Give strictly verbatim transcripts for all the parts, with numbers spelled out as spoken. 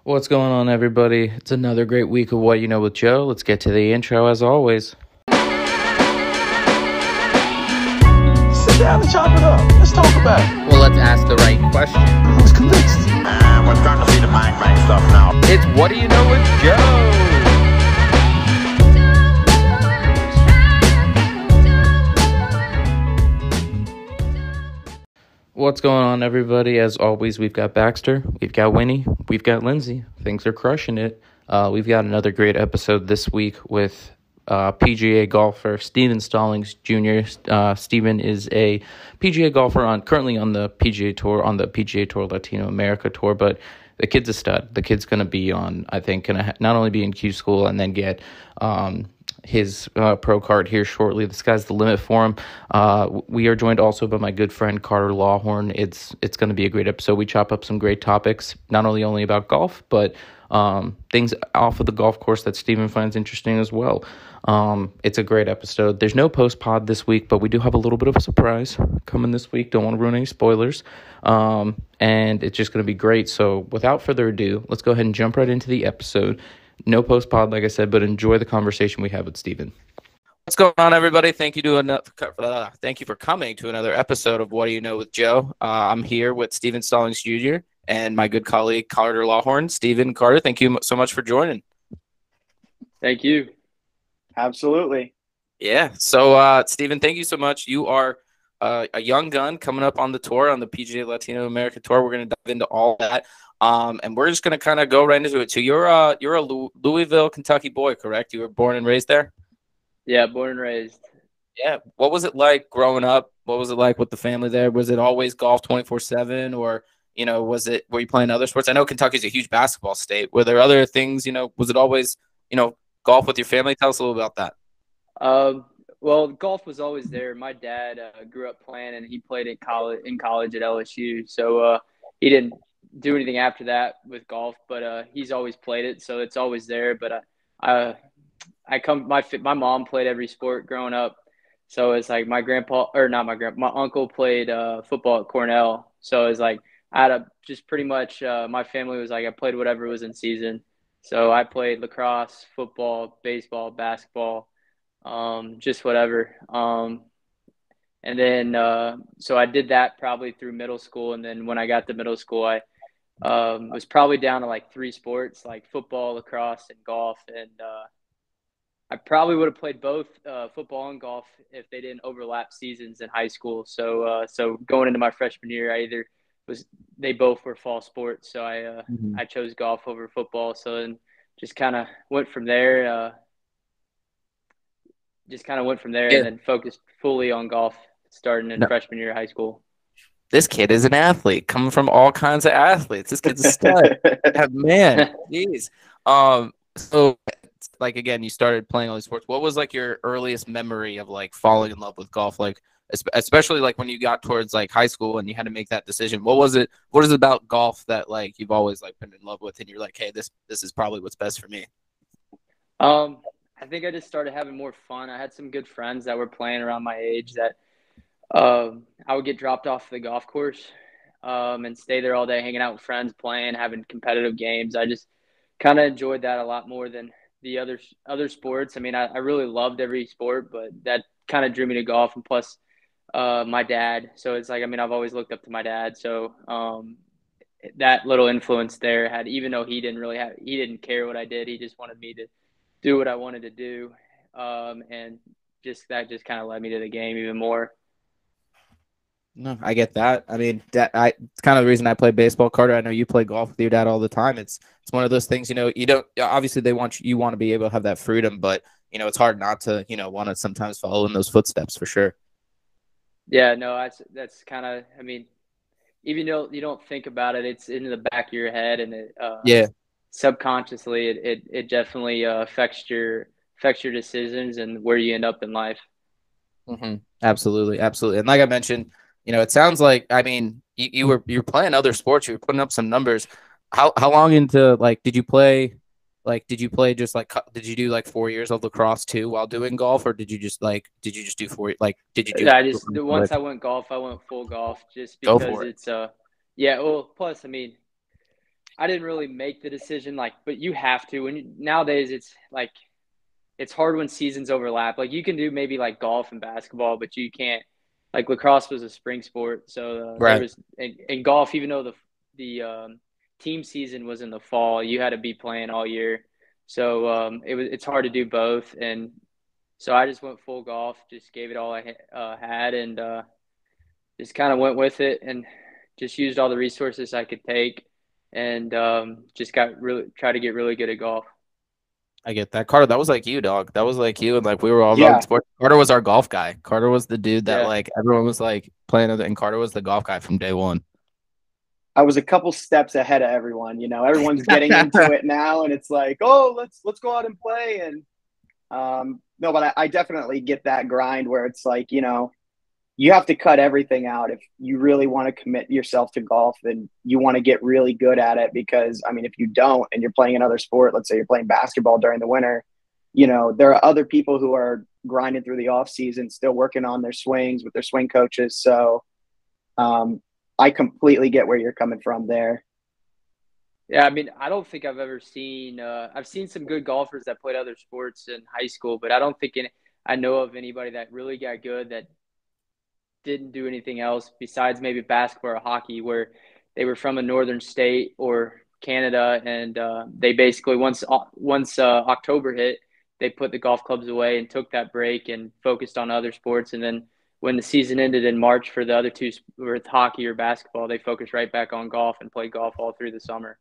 What's going on, everybody? It's another great week of What You Know with Joe. Let's get to the intro as always. Sit down and chop it up. Let's talk about it. Well, let's ask the right question. I was convinced. And we're starting to see the bang bang stuff now. It's What Do You Know with Joe? What's going on, everybody? As always, we've got Baxter, we've got Winnie, we've got Lindsay. Things are crushing it. Uh, we've got another great episode this week with uh, P G A golfer Steven Stallings Junior Uh, Steven is a P G A golfer on currently on the P G A Tour, on the P G A Tour Latino America Tour, but the kid's a stud. The kid's going to be on, I think, going to ha- not only be in Q School and then get um, his uh, pro card here shortly. The sky's the limit for him. Uh, we are joined also by my good friend Carter Lawhorn. It's it's going to be a great episode. We chop up some great topics, not only only about golf, but um, things off of the golf course that Steven finds interesting as well. Um, it's a great episode. There's no post pod this week, but we do have a little bit of a surprise coming this week. Don't want to ruin any spoilers. Um, and it's just going to be great. So without further ado, let's go ahead and jump right into the episode. No post pod, like I said, but enjoy the conversation we have with Steven. What's going on, everybody? Thank you to another, uh, thank you for coming to another episode of What Do You Know with Joe. Uh, I'm here with Steven Stallings Junior and my good colleague Carter Lawhorn. Steven, Carter, thank you so much for joining. Thank you. Absolutely. Yeah. So, uh, Steven, thank you so much. You are uh, a young gun coming up on the tour, on the P G A Latino America Tour. We're going to dive into all that. Um, and we're just going to kind of go right into it. So you're, uh, you're a Louisville, Kentucky boy, correct? You were born and raised there? Yeah, born and raised. Yeah. What was it like growing up? What was it like with the family there? Was it always golf twenty-four seven, or, you know, was it, were you playing other sports? I know Kentucky's a huge basketball state. Were there other things, you know, was it always, you know, golf with your family? Tell us a little about that. Um, well, golf was always there. My dad uh, grew up playing, and he played at college in college at L S U. So uh, he didn't do anything after that with golf, but uh, he's always played it, so it's always there. But uh, I, I come my my mom played every sport growing up, so it's like my grandpa or not my grandpa, my uncle played uh, football at Cornell. So it's like I had a just pretty much uh, my family was like I played whatever was in season. So I played lacrosse, football, baseball, basketball, um, just whatever. Um, and then uh, so I did that probably through middle school, and then when I got to middle school, I um, was probably down to like three sports, like football, lacrosse, and golf. And uh, I probably would have played both uh, football and golf if they didn't overlap seasons in high school. So uh, so going into my freshman year, I either was they both were fall sports, so I uh, Mm-hmm. I chose golf over football. So then just kind of went from there. Uh, just kind of went from there, Yeah. and then focused fully on golf starting in No. freshman year of high school. This kid is an athlete, coming from all kinds of athletes. This kid's a stud. Yeah, man, jeez. Um, so, like, again, you started playing all these sports. What was, like, your earliest memory of, like, falling in love with golf? Like, es- especially, like, when you got towards, like, high school and you had to make that decision. What was it? What is it about golf that, like, you've always, like, been in love with, and you're like, hey, this this is probably what's best for me? Um, I think I just started having more fun. I had some good friends that were playing around my age that um, I would get dropped off the golf course um, and stay there all day, hanging out with friends, playing, having competitive games. I just kind of enjoyed that a lot more than the other other sports. I mean, I, I really loved every sport, but that kind of drew me to golf. And plus, uh, my dad. So it's like, I mean, I've always looked up to my dad. So um, that little influence there had, even though he didn't really have, he didn't care what I did. He just wanted me to do what I wanted to do. Um, and just that just kind of led me to the game even more. No, I get that. I mean, that I it's kind of the reason I play baseball, Carter. I know you play golf with your dad all the time. It's it's one of those things, you know, you don't obviously they want you, you want to be able to have that freedom, but you know, it's hard not to, you know, want to sometimes follow in those footsteps for sure. Yeah, no, that's that's kind of, I mean, even though you don't think about it, it's in the back of your head, and it uh, Yeah. subconsciously it it, it definitely uh, affects your affects your decisions and where you end up in life. Mm-hmm. Absolutely, absolutely. And like I mentioned, you know, it sounds like I mean, you, you were you were playing other sports, you were putting up some numbers. How how long into like did you play? Like, did you play just like did you do like four years of lacrosse too while doing golf, or did you just like did you just do four like did you do? Yeah, I just once I went golf, I went full golf just Go because for it. it's uh yeah. Well, plus I mean, I didn't really make the decision, like, but you have to. And nowadays, it's like it's hard when seasons overlap. Like you can do maybe like golf and basketball, but you can't. Like lacrosse was a spring sport, so uh, there Right. was in, in golf. Even though the the um, team season was in the fall, you had to be playing all year. So um, it was it's hard to do both, and so I just went full golf, just gave it all I uh, had, and uh, just kind of went with it, and just used all the resources I could take, and um, just got really try to get really good at golf. I get that. Carter, that was like you, dog. That was like you. And like we were all about Yeah, sports. Carter was our golf guy. Carter was the dude that Yeah. like everyone was like playing with, and Carter was the golf guy from day one. I was a couple steps ahead of everyone. You know, everyone's getting into it now, and it's like, oh, let's let's go out and play. And um, no, but I, I definitely get that grind where it's like, you know, you have to cut everything out if you really want to commit yourself to golf. Then you want to get really good at it because, I mean, if you don't and you're playing another sport, let's say you're playing basketball during the winter, you know, there are other people who are grinding through the off season, still working on their swings with their swing coaches. So. Um, I completely get where you're coming from there. Yeah, I mean, I don't think I've ever seen. Uh, I've seen some good golfers that played other sports in high school, but I don't think any, I know of anybody that really got good that didn't do anything else besides maybe basketball or hockey, where they were from a northern state or Canada, and uh, they basically once once uh, October hit, they put the golf clubs away and took that break and focused on other sports, and then when the season ended in March for the other two, with hockey or basketball, they focused right back on golf and played golf all through the summer.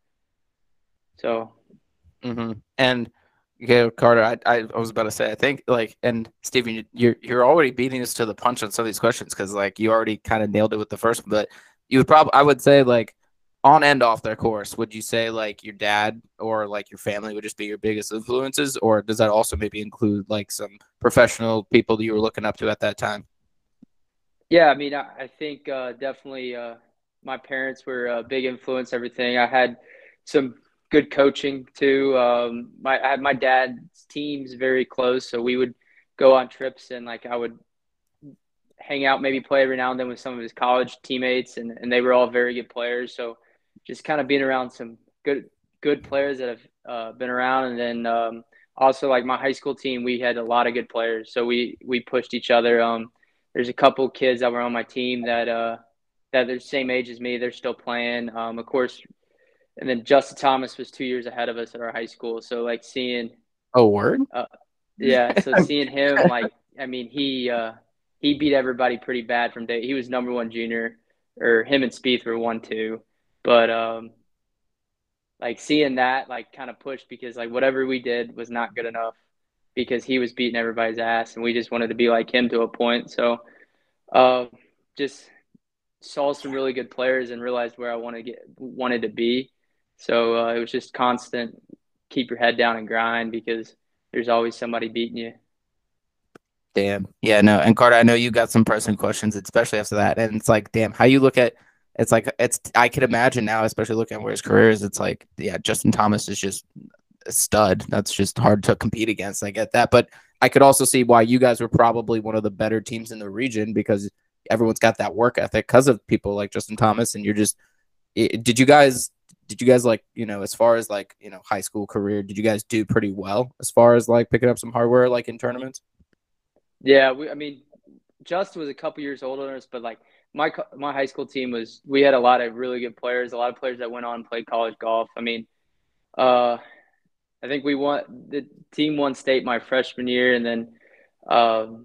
So, Mm-hmm. And yeah, Carter, I, I I was about to say, I think like, and Steven, you- you're you're already beating us to the punch on some of these questions because like you already kind of nailed it with the first one, but you would probably, I would say like on and off their course, would you say like your dad or like your family would just be your biggest influences, or does that also maybe include like some professional people that you were looking up to at that time? yeah, I mean, I, I think uh, definitely uh, my parents were a big influence. Everything I had some good coaching too. Um, my I had my dad's teams very close, so we would go on trips and like I would hang out, maybe play every now and then with some of his college teammates, and, and they were all very good players. So just kind of being around some good good players that have uh, been around, and then um, also like my high school team, we had a lot of good players, so we we pushed each other. Um, there's a couple kids that were on my team that uh, that they're the same age as me. They're still playing, um, of course. And then Justin Thomas was two years ahead of us at our high school. So like seeing, Oh, word. uh, yeah, so seeing him, like, I mean, he uh, he beat everybody pretty bad from day. He was number one junior, or him and Spieth were one two. But um, like seeing that, like, kind of pushed because like whatever we did was not good enough because he was beating everybody's ass, and we just wanted to be like him to a point. So um, just saw some really good players and realized where I want to get wanted to be. So uh, it was just constant, keep your head down and grind because there's always somebody beating you. Damn. Yeah, no. And Carter, I know you got some pressing questions, especially after that. And it's like, damn, how you look at it's like it's I could imagine now, especially looking at where his career is, it's like, yeah, Justin Thomas is just a stud. That's just hard to compete against. I get that. But I could also see why you guys were probably one of the better teams in the region because everyone's got that work ethic because of people like Justin Thomas. And you're just it, did you guys did you guys like, you know, as far as like, you know, high school career, did you guys do pretty well as far as like picking up some hardware like in tournaments? Yeah, we, I mean, Justin was a couple years older than us, but like my my high school team was, we had a lot of really good players, a lot of players that went on and played college golf. I mean, uh, I think we won the team won state my freshman year, and then um,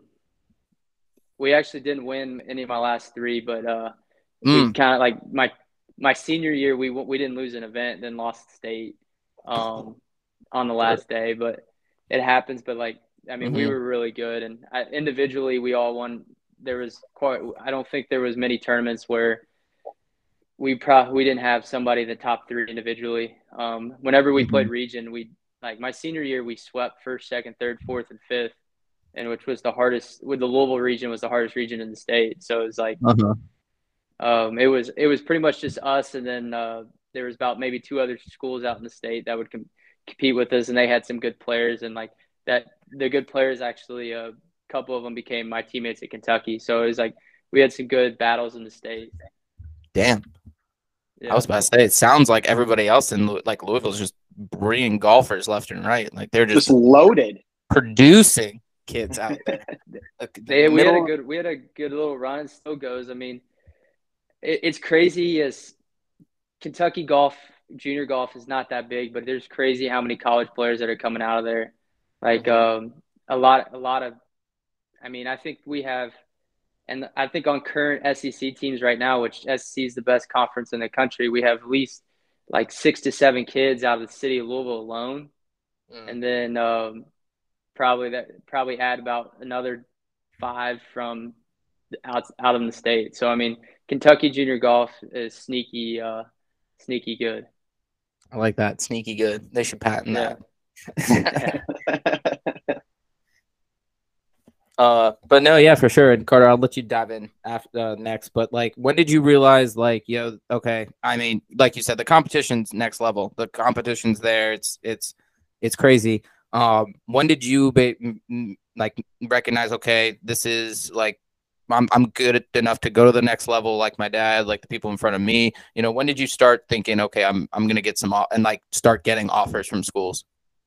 we actually didn't win any of my last three, but uh, we Mm. kind of like my my senior year we we didn't lose an event, then lost state um, on the last day, but it happens. But like I mean, we Mm-hmm. were really good, and I, individually we all won. There was quite. I don't think there was many tournaments where we probably we didn't have somebody in the top three individually. Um, whenever we Mm-hmm. played region, we like my senior year we swept first, second, third, fourth, and fifth, and which was the hardest. With the Louisville region was the hardest region in the state. So it was like Uh-huh. um, it was it was pretty much just us, and then uh, there was about maybe two other schools out in the state that would com- compete with us, and they had some good players, and like that the good players actually a couple of them became my teammates at Kentucky. So it was like we had some good battles in the state. Damn. I was about to say, it sounds like everybody else in Lou- like Louisville's just bringing golfers left and right. Like they're just, Just loaded. producing kids out there. The, the They, we had a middle, good we had a good little run. It still goes. I mean, it, it's crazy as Kentucky golf, junior golf is not that big, but there's crazy how many college players that are coming out of there. Like Mhm. um, a lot, a lot of. I mean, I think we have, and I think on current S E C teams right now, which S E C is the best conference in the country, we have at least like six to seven kids out of the city of Louisville alone, Mm. and then um, probably that probably add about another five from out out of the state. So I mean, Kentucky junior golf is sneaky, uh, sneaky good. I like that. Sneaky good. They should patent Yeah, that. yeah. Uh, but no, yeah, for sure. And Carter, I'll let you dive in after uh, next. But like, when did you realize, like, yo, okay? I mean, like you said, the competition's next level. The competition's there. It's it's it's crazy. Um, when did you ba- m- m- like recognize, okay, this is like I'm I'm good enough to go to the next level, like my dad, like the people in front of me. You know, when did you start thinking, okay, I'm I'm gonna get some o- and like start getting offers from schools?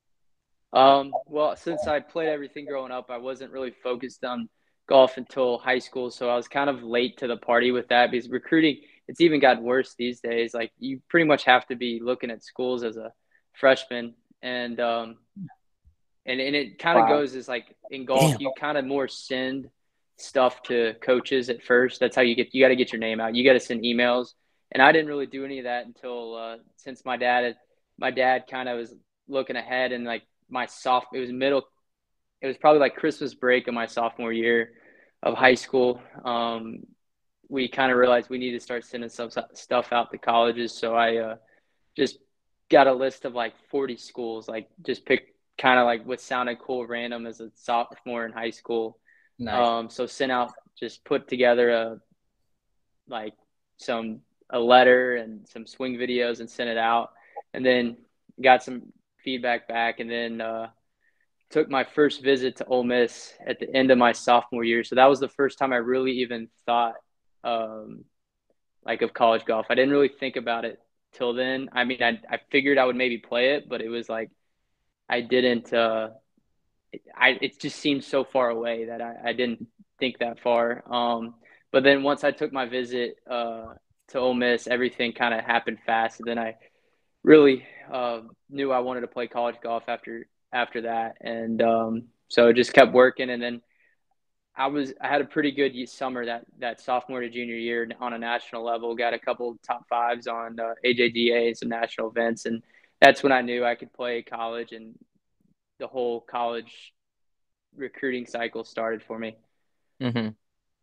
Um, well, since I played everything growing up, I wasn't really focused on golf until high school, so I was kind of late to the party with that because recruiting, it's even gotten worse these days. Like you pretty much have to be looking at schools as a freshman, and um, and and it kind of Wow. goes as like in golf, Damn. you kind of more send stuff to coaches at first. That's how you get you got to get your name out. You got to send emails, and I didn't really do any of that until uh, since my dad had, my dad kind of was looking ahead and like my soft it was middle it was probably like Christmas break of my sophomore year of high school. Um, we kind of realized we need to start sending some stuff out to colleges, so I uh, just got a list of like forty schools, like just picked kind of like what sounded cool random as a sophomore in high school. Nice. Um, so sent out, just put together a like some a letter and some swing videos and sent it out, and then got some feedback back, and then uh, took my first visit to Ole Miss at the end of my sophomore year. So that was the first time I really even thought um, like of college golf. I didn't really think about it till then. I mean, I I figured I would maybe play it, but it was like I didn't. Uh, I it just seemed so far away that I, I didn't think that far. Um, but then once I took my visit uh, to Ole Miss, everything kind of happened fast. And then I really uh, knew I wanted to play college golf after after that, and um, so it just kept working. And then I was I had a pretty good summer that that sophomore to junior year on a national level. Got a couple top fives on uh, A J D A and some national events, and that's when I knew I could play college, and the whole college recruiting cycle started for me. Mm-hmm.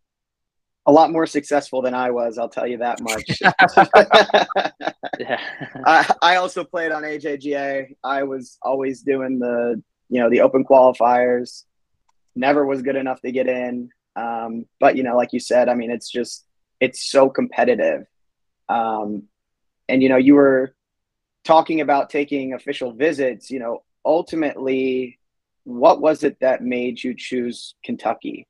A lot more successful than I was, I'll tell you that much. Yeah. I, I also played on A J G A. I was always doing the, you know, the open qualifiers. Never was good enough to get in. Um, but, you know, like you said, I mean, it's just, it's so competitive. Um, and, you know, you were talking about taking official visits, you know, ultimately, what was it that made you choose Kentucky?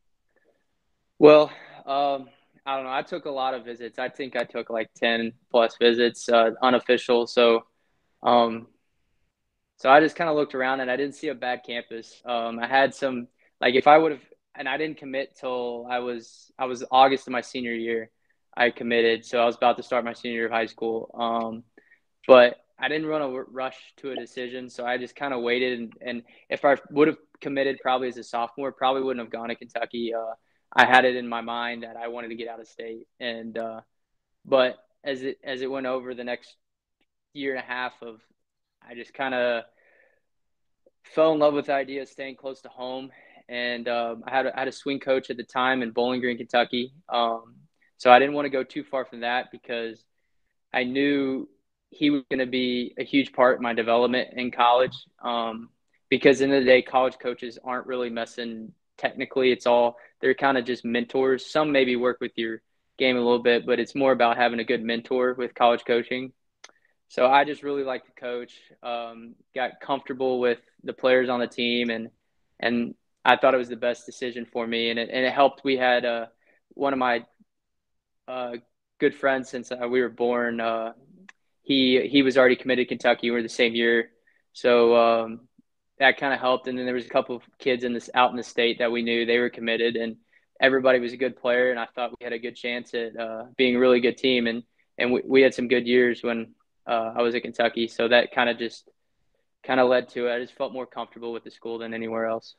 Well, um, I don't know. I took a lot of visits. I think I took like ten plus visits, uh, unofficial. So, um, so I just kind of looked around and I didn't see a bad campus. Um, I had some, like if I would have, and I didn't commit till I was, I was August of my senior year. I committed. So I was about to start my senior year of high school. Um, but I didn't want to rush to a decision. So I just kind of waited. And, and if I would have committed probably as a sophomore, probably wouldn't have gone to Kentucky. Uh, I had it in my mind that I wanted to get out of state. And, uh, but as it, as it went over the next year and a half of, I just kind of fell in love with the idea of staying close to home. And um, I, had a, I had a swing coach at the time in Bowling Green, Kentucky. Um, so I didn't want to go too far from that because I knew he was going to be a huge part in my development in college. Um, because in the, the day, college coaches aren't really messing technically. It's all, they're kind of just mentors. Some maybe work with your game a little bit, but it's more about having a good mentor with college coaching. So I just really liked the coach, um, got comfortable with the players on the team, and and I thought it was the best decision for me, and it and it helped. We had uh, one of my uh, good friends since uh, we were born. Uh, he he was already committed to Kentucky. We were the same year, so um, that kind of helped. And then there was a couple of kids in this out in the state that we knew they were committed, and everybody was a good player. And I thought we had a good chance at uh, being a really good team. And and we, we had some good years when uh, I was at Kentucky. So that kind of just kind of led to it. I just felt more comfortable with the school than anywhere else.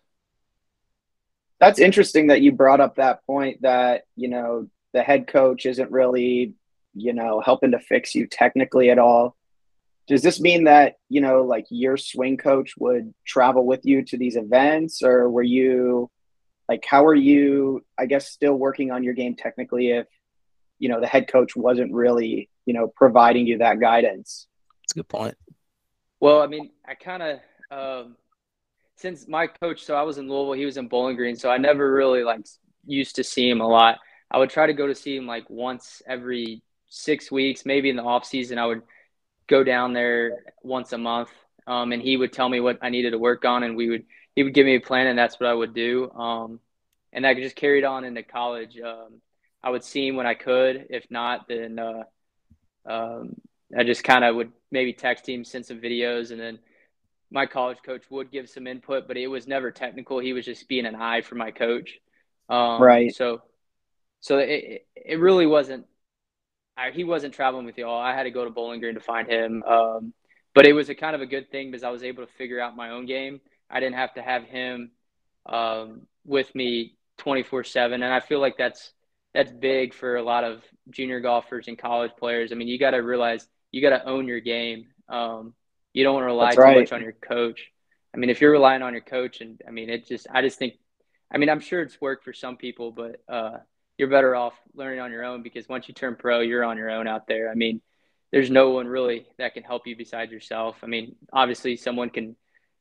That's interesting that you brought up that point that, you know, the head coach isn't really, you know, helping to fix you technically at all. Does this mean that, you know, like your swing coach would travel with you to these events, or were you like, how are you, I guess, still working on your game technically if, you know, the head coach wasn't really, you know, providing you that guidance? That's a good point. Well, I mean, I kind of, um, since my coach, so I was in Louisville, he was in Bowling Green, so I never really like used to see him a lot. I would try to go to see him like once every six weeks, maybe in the off season. I would go down there once a month, um, and he would tell me what I needed to work on, and we would he would give me a plan, and that's what I would do. Um, and that just carried on into college. Um, I would see him when I could. If not, then uh, um, I just kind of would maybe text him, send some videos, and then my college coach would give some input, but it was never technical. He was just being an eye for my coach. Um, right. So, so it it really wasn't. I, he wasn't traveling with y'all. I had to go to Bowling Green to find him. Um, but it was a kind of a good thing because I was able to figure out my own game. I didn't have to have him um, with me twenty-four seven, and I feel like that's that's big for a lot of junior golfers and college players. I mean, you got to realize you got to own your game. Um, You don't want to rely That's too right. much on your coach. I mean, if you're relying on your coach, and I mean, it just, I just think, I mean, I'm sure it's worked for some people, but uh, you're better off learning on your own because once you turn pro, you're on your own out there. I mean, there's no one really that can help you besides yourself. I mean, obviously someone can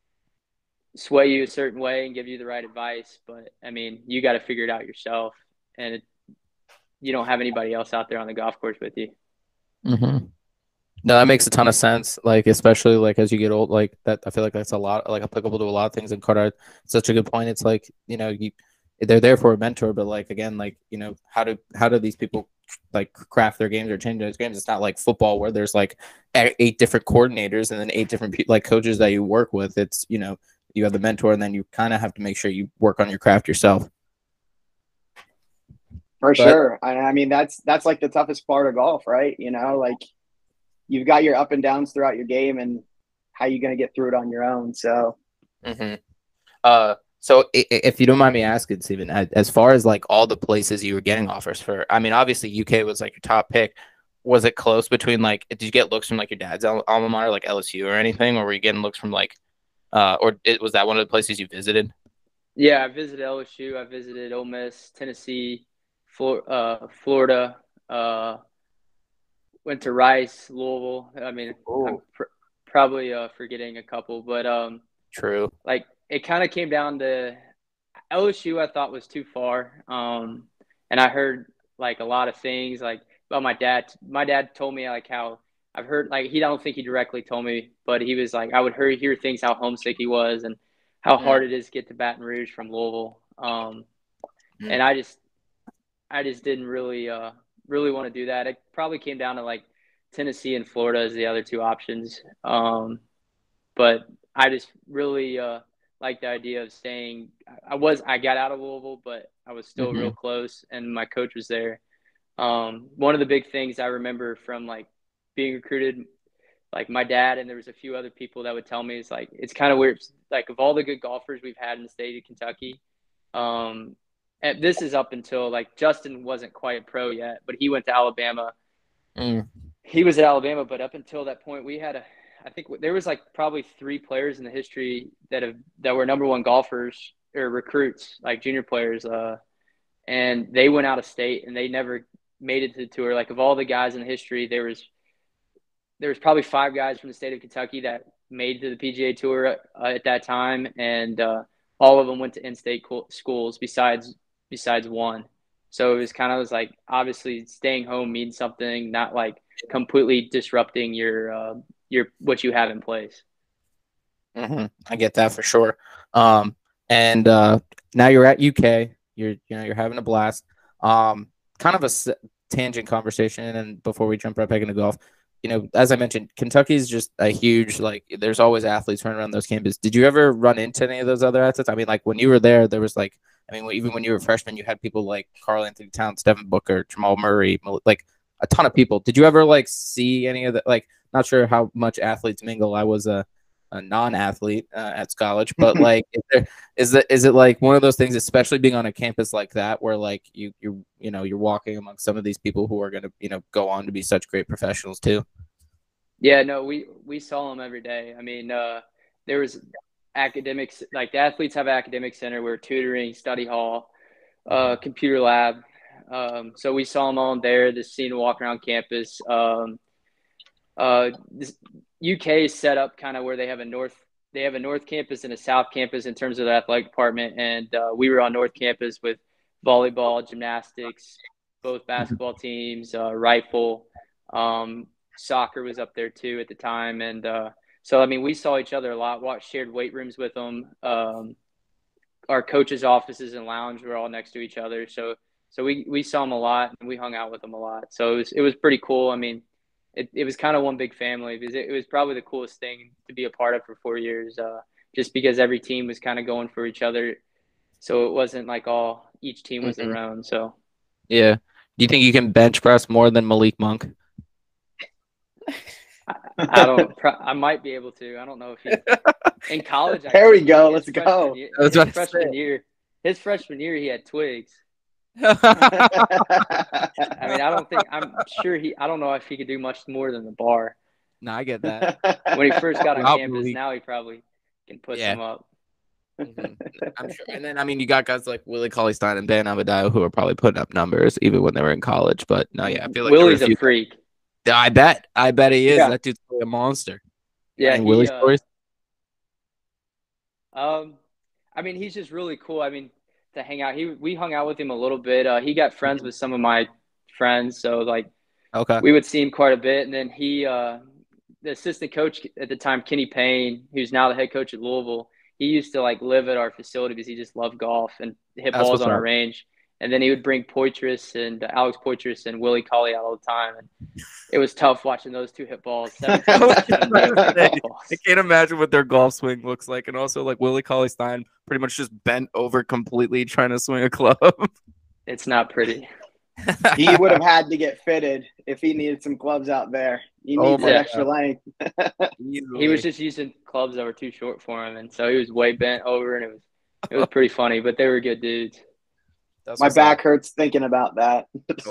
sway you a certain way and give you the right advice, but I mean, you got to figure it out yourself, and it, you don't have anybody else out there on the golf course with you. Mm-hmm. No, that makes a ton of sense. Like, especially like as you get old, like that, I feel like that's a lot, like applicable to a lot of things. And Carter, such a good point. It's like, you know, you, they're there for a mentor, but like, again, like, you know, how do, how do these people like craft their games or change those games? It's not like football where there's like eight different coordinators and then eight different pe- like coaches that you work with. It's, you know, you have the mentor and then you kind of have to make sure you work on your craft yourself. For But, sure. I, I mean, that's, that's like the toughest part of golf, right? You know, like, you've got your up and downs throughout your game, and how you going to get through it on your own. So, mm-hmm. uh, so if you don't mind me asking, Steven, as far as like all the places you were getting offers for, I mean, obviously U K was like your top pick. Was it close between like, did you get looks from like your dad's alma mater, like L S U or anything, or were you getting looks from like, uh, or it, was that one of the places you visited? Yeah, I visited L S U. I visited Ole Miss, Tennessee, Flor- uh, Florida. Uh, went to Rice, Louisville. I mean, Ooh. I'm pr- probably uh, forgetting a couple, but um, true. Like it kind of came down to L S U. I thought was too far, um, and I heard like a lot of things like about my dad. My dad told me like how I've heard like he I don't think he directly told me, but he was like I would hear hear things how homesick he was and how Mm. hard it is to get to Baton Rouge from Louisville. Um, Mm. and I just I just didn't really uh, really want to do that. It probably came down to like Tennessee and Florida as the other two options. Um, but I just really uh, like the idea of staying. I was I got out of Louisville, but I was still Mm-hmm. real close, and my coach was there. Um, one of the big things I remember from like being recruited, like my dad and there was a few other people that would tell me is like it's kind of weird. Like of all the good golfers we've had in the state of Kentucky, um, and this is up until like Justin wasn't quite pro yet, but he went to Alabama. Mm. He was at Alabama, but up until that point, we had a. I think there was like probably three players in the history that have that were number one golfers or recruits, like junior players, uh, and they went out of state and they never made it to the tour. Like of all the guys in the history, there was there was probably five guys from the state of Kentucky that made it to the P G A Tour uh, at that time, and uh, all of them went to in-state co- schools besides besides one. So it was kind of was like obviously staying home means something, not like completely disrupting your uh, your what you have in place. Mm-hmm. I get that for sure. Um, and uh, now you're at U K. You're you know you're having a blast. Um, kind of a tangent conversation, and before we jump right back into golf, you know, as I mentioned, Kentucky is just a huge, like, there's always athletes running around those campuses. Did you ever run into any of those other athletes? I mean, like, when you were there, there was, like, I mean, even when you were a freshman, you had people like Karl Anthony Towns, Devin Booker, Jamal Murray, like, a ton of people. Did you ever, like, see any of the, like, not sure how much athletes mingle. I was a, a non-athlete uh, at college, but, like, is, there, is, it, is it, like, one of those things, especially being on a campus like that, where, like, you, you you know, you're walking among some of these people who are going to, you know, go on to be such great professionals, too? Yeah, no, we, we saw them every day. I mean, uh, there was academics, like the athletes have an academic center where tutoring, study hall, uh, computer lab. Um, so we saw them all there, just seeing them walk around campus. Um, uh, this, U K is set up kind of where they have a north, they have a north campus and a south campus in terms of the athletic department. And uh, we were on north campus with volleyball, gymnastics, both basketball teams, uh, rifle, um, soccer was up there too at the time. And uh, so, I mean, we saw each other a lot, watched, shared weight rooms with them. Um, our coaches' offices and lounge were all next to each other. So, so we, we saw them a lot and we hung out with them a lot. So it was, it was pretty cool. I mean, it, it was kind of one big family because it, it was probably the coolest thing to be a part of for four years, uh, just because every team was kind of going for each other. So it wasn't like all, each team was Mm-hmm. their own. So, yeah. Do you think you can bench press more than Malik Monk? I, I don't. I might be able to. I don't know if he in college. There we go. Let's freshman go. Year, I was his about to freshman say. year, his freshman year, he had twigs. I I mean, I don't think. I'm sure he. I don't know if he could do much more than the bar No, I get that. when he first got on Wow, campus. Malik. Now he probably can put Yeah. some up. Mhm. I'm sure. And then, I mean, you got guys like Willie Cauley-Stein and Bam Adebayo who are probably putting up numbers even when they were in college. But no, yeah, I feel like there were Willie's a, few a freak. I bet. I bet he is. Yeah. That dude's probably a monster. Yeah, Any he, Willie uh, stories? Um, I mean, he's just really cool. I mean, to hang out, he we hung out with him a little bit. Uh, he got friends with some of my friends, so like Okay. we would see him quite a bit. And then he, uh, the assistant coach at the time, Kenny Payne, who's now the head coach at Louisville, he used to like live at our facility because he just loved golf and hit That's balls what's on our up. range. And then he would bring Poitras and uh, Alex Poitras and Willie Cauley out all the time. And it was tough watching those two hit balls. seventeen, seventeen golf balls. I can't imagine what their golf swing looks like. And also, like, Willie Cauley-Stein pretty much just bent over completely trying to swing a club. It's not pretty. He would have had to get fitted if he needed some clubs out there. He Oh needs my that God. extra length. He was just using clubs that were too short for him. And so he was way bent over, and it was it was pretty funny. But they were good dudes. That's My what's back up. hurts thinking about that.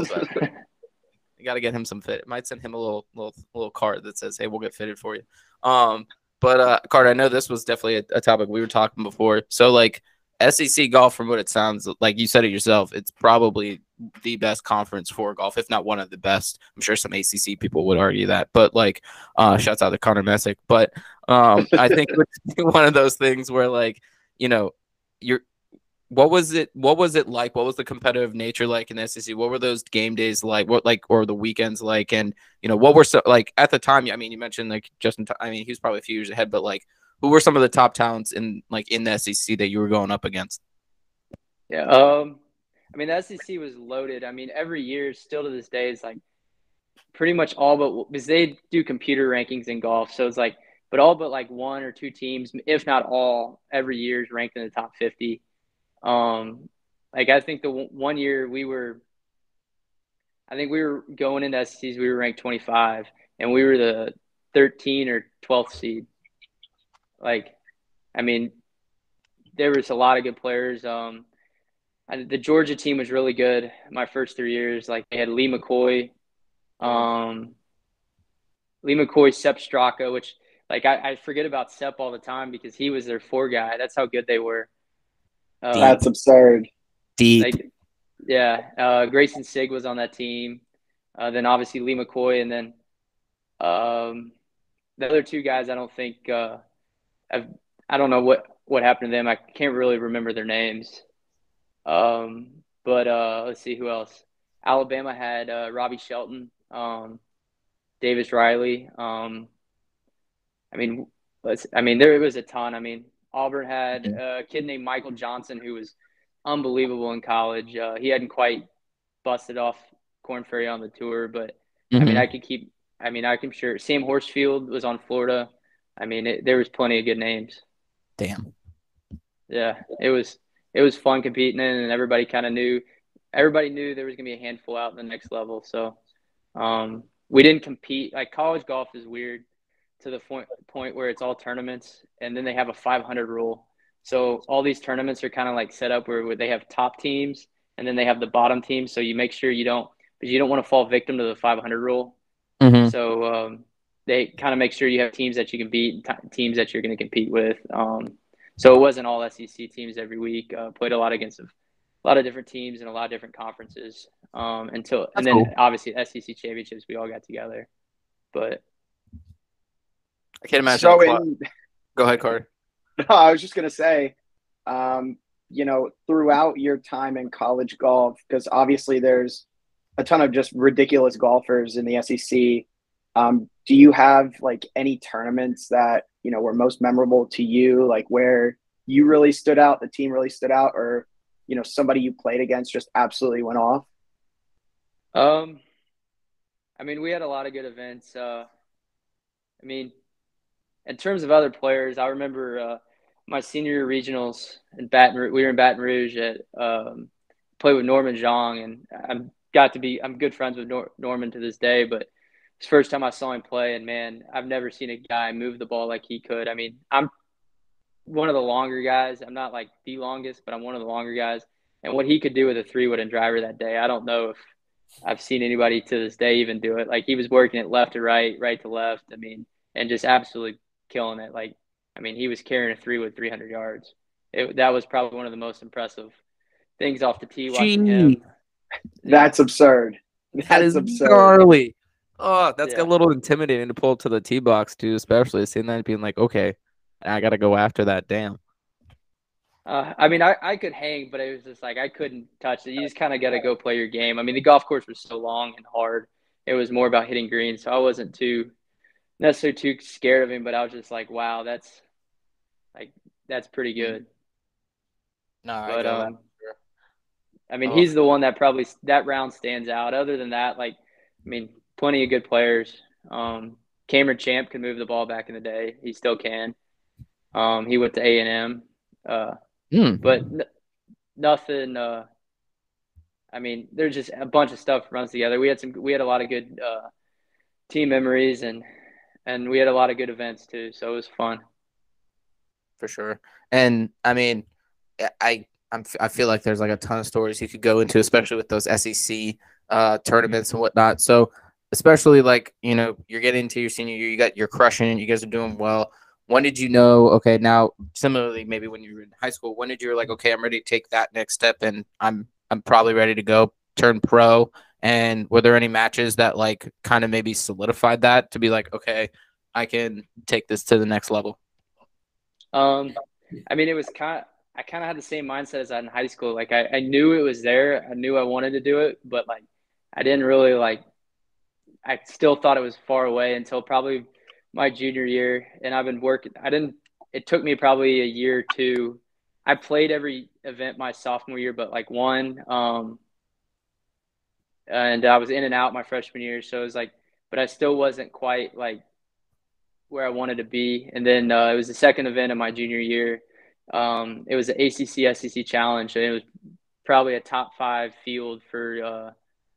You got to get him some fit. It might send him a little little little card that says, "Hey, we'll get fitted for you." Um, but uh, Carter, I know this was definitely a, a topic we were talking before. So, like, S E C golf, from what it sounds like, you said it yourself, it's probably the best conference for golf, if not one of the best. I'm sure some A C C people would argue that, but like, uh, shouts out to Connor Messick. But um, I think it's one of those things where, like, you know, you're. What was it? What was it like? What was the competitive nature like in the S E C? What were those game days like? What like or the weekends like? And you know, what were so like at the time? I mean, you mentioned like Justin. I mean, he was probably a few years ahead, but like, who were some of the top talents in like in the S E C that you were going up against? Yeah. Um, I mean, the S E C was loaded. I mean, every year, still to this day, it's like pretty much all but because they do computer rankings in golf, so it's like, but all but like one or two teams, if not all, every year is ranked in the top fifty. Um, like I think the w- one year we were, I think we were going into S E Cs, we were ranked twenty-five, and we were the thirteen or twelfth seed. Like, I mean, there was a lot of good players. Um, and the Georgia team was really good my first three years. Like they had Lee McCoy, um, Lee McCoy, Sepp Straka, which like I, I forget about Sepp all the time because he was their four guy. That's how good they were. Uh, That's absurd. Deep. Like, yeah, uh, Grayson Sig was on that team. Uh, then obviously Lee McCoy, and then um, the other two guys. I don't think uh, I've. I don't know what, what happened to them. I can't really remember their names. Um, but uh, let's see who else. Alabama had uh, Robbie Shelton, um, Davis Riley. Um, I mean, let's. I mean, there was a ton. I mean. Auburn had a kid named Michael Johnson who was unbelievable in college. Uh, he hadn't quite busted off Corn Ferry on the tour, but I mean, Mm-hmm. I could keep. I mean, I can sure Sam Horsfield was on Florida. I mean, it, there was plenty of good names. Damn. Yeah, it was it was fun competing in, and everybody kind of knew. Everybody knew there was gonna be a handful out in the next level. So um, we didn't compete. Like college golf is weird to the point point where it's all tournaments, and then they have a five hundred rule. So all these tournaments are kind of like set up where, where they have top teams, and then they have the bottom teams. So you make sure you don't, because you don't want to fall victim to the five hundred rule. Mm-hmm. So um, they kind of make sure you have teams that you can beat, t- teams that you're going to compete with. Um, so it wasn't all S E C teams every week. Uh, played a lot against a lot of different teams and a lot of different conferences. Um, until and That's then cool. obviously S E C championships, we all got together. But I can't imagine. So the clock. in, Go ahead, Carter. no, I was just gonna say, um, you know, throughout your time in college golf, because obviously there's a ton of just ridiculous golfers in the S E C. Um, do you have like any tournaments that you know were most memorable to you, like where you really stood out, the team really stood out, or you know somebody you played against just absolutely went off? um, I mean, we had a lot of good events. Uh, I mean, in terms of other players, I remember uh, my senior year regionals in Baton Rouge. We were in Baton Rouge at um, played with Norman Zhang, and I'm got to be I'm good friends with Nor- Norman to this day. But it's the first time I saw him play, and man, I've never seen a guy move the ball like he could. I mean, I'm one of the longer guys. I'm not like the longest, but I'm one of the longer guys. And what he could do with a three wood and driver that day, I don't know if I've seen anybody to this day even do it. Like he was working it left to right, right to left. I mean, and just absolutely killing it. Like, I mean, he was carrying a three wood three hundred yards. It, that was probably one of the most impressive things off the tee watching Gee, him. Yeah. That's absurd. that That's is absurd. gnarly. Oh, that's got Yeah. a little intimidating to pull to the tee box too, especially seeing that being like, okay, I got to go after that. Damn. Uh, I mean, I, I could hang, but it was just like I couldn't touch it. You just kind of got to go play your game. I mean, the golf course was so long and hard. It was more about hitting greens, so I wasn't too necessarily too scared of him. But I was just like, wow, that's like that's pretty good. No, I But go that. um, I mean, Oh, he's the one that probably that round stands out. Other than that, like, I mean, plenty of good players. Um, Cameron Champ can move the ball back in the day. He still can. Um, he went to A and M. Uh, hmm. but n- nothing. Uh, I mean, there's just a bunch of stuff runs together. We had some. We had a lot of good uh, team memories, and and we had a lot of good events too. So it was fun. For sure. And I mean, I I'm, I feel like there's like a ton of stories you could go into, especially with those S E C uh, tournaments and whatnot. So, especially like you know, you're getting into your senior year, you got you're crushing it, you guys are doing well. When did you know? Okay, now similarly, maybe when you were in high school, when did you were like, okay, I'm ready to take that next step, and I'm I'm probably ready to go turn pro. And were there any matches that like kind of maybe solidified that to be like, okay, I can take this to the next level? Um, I mean, it was kind of. I kind of had the same mindset as I had in high school. Like I, I knew it was there. I knew I wanted to do it, but like I didn't really like. I still thought it was far away until probably my junior year, and I've been working. I didn't. It took me probably a year or two. I played every event my sophomore year, but like one. Um, and I was in and out my freshman year, so it was like, but I still wasn't quite like where I wanted to be. And then uh, it was the second event of my junior year. Um, it was the A C C S E C Challenge, and it was probably a top five field for uh,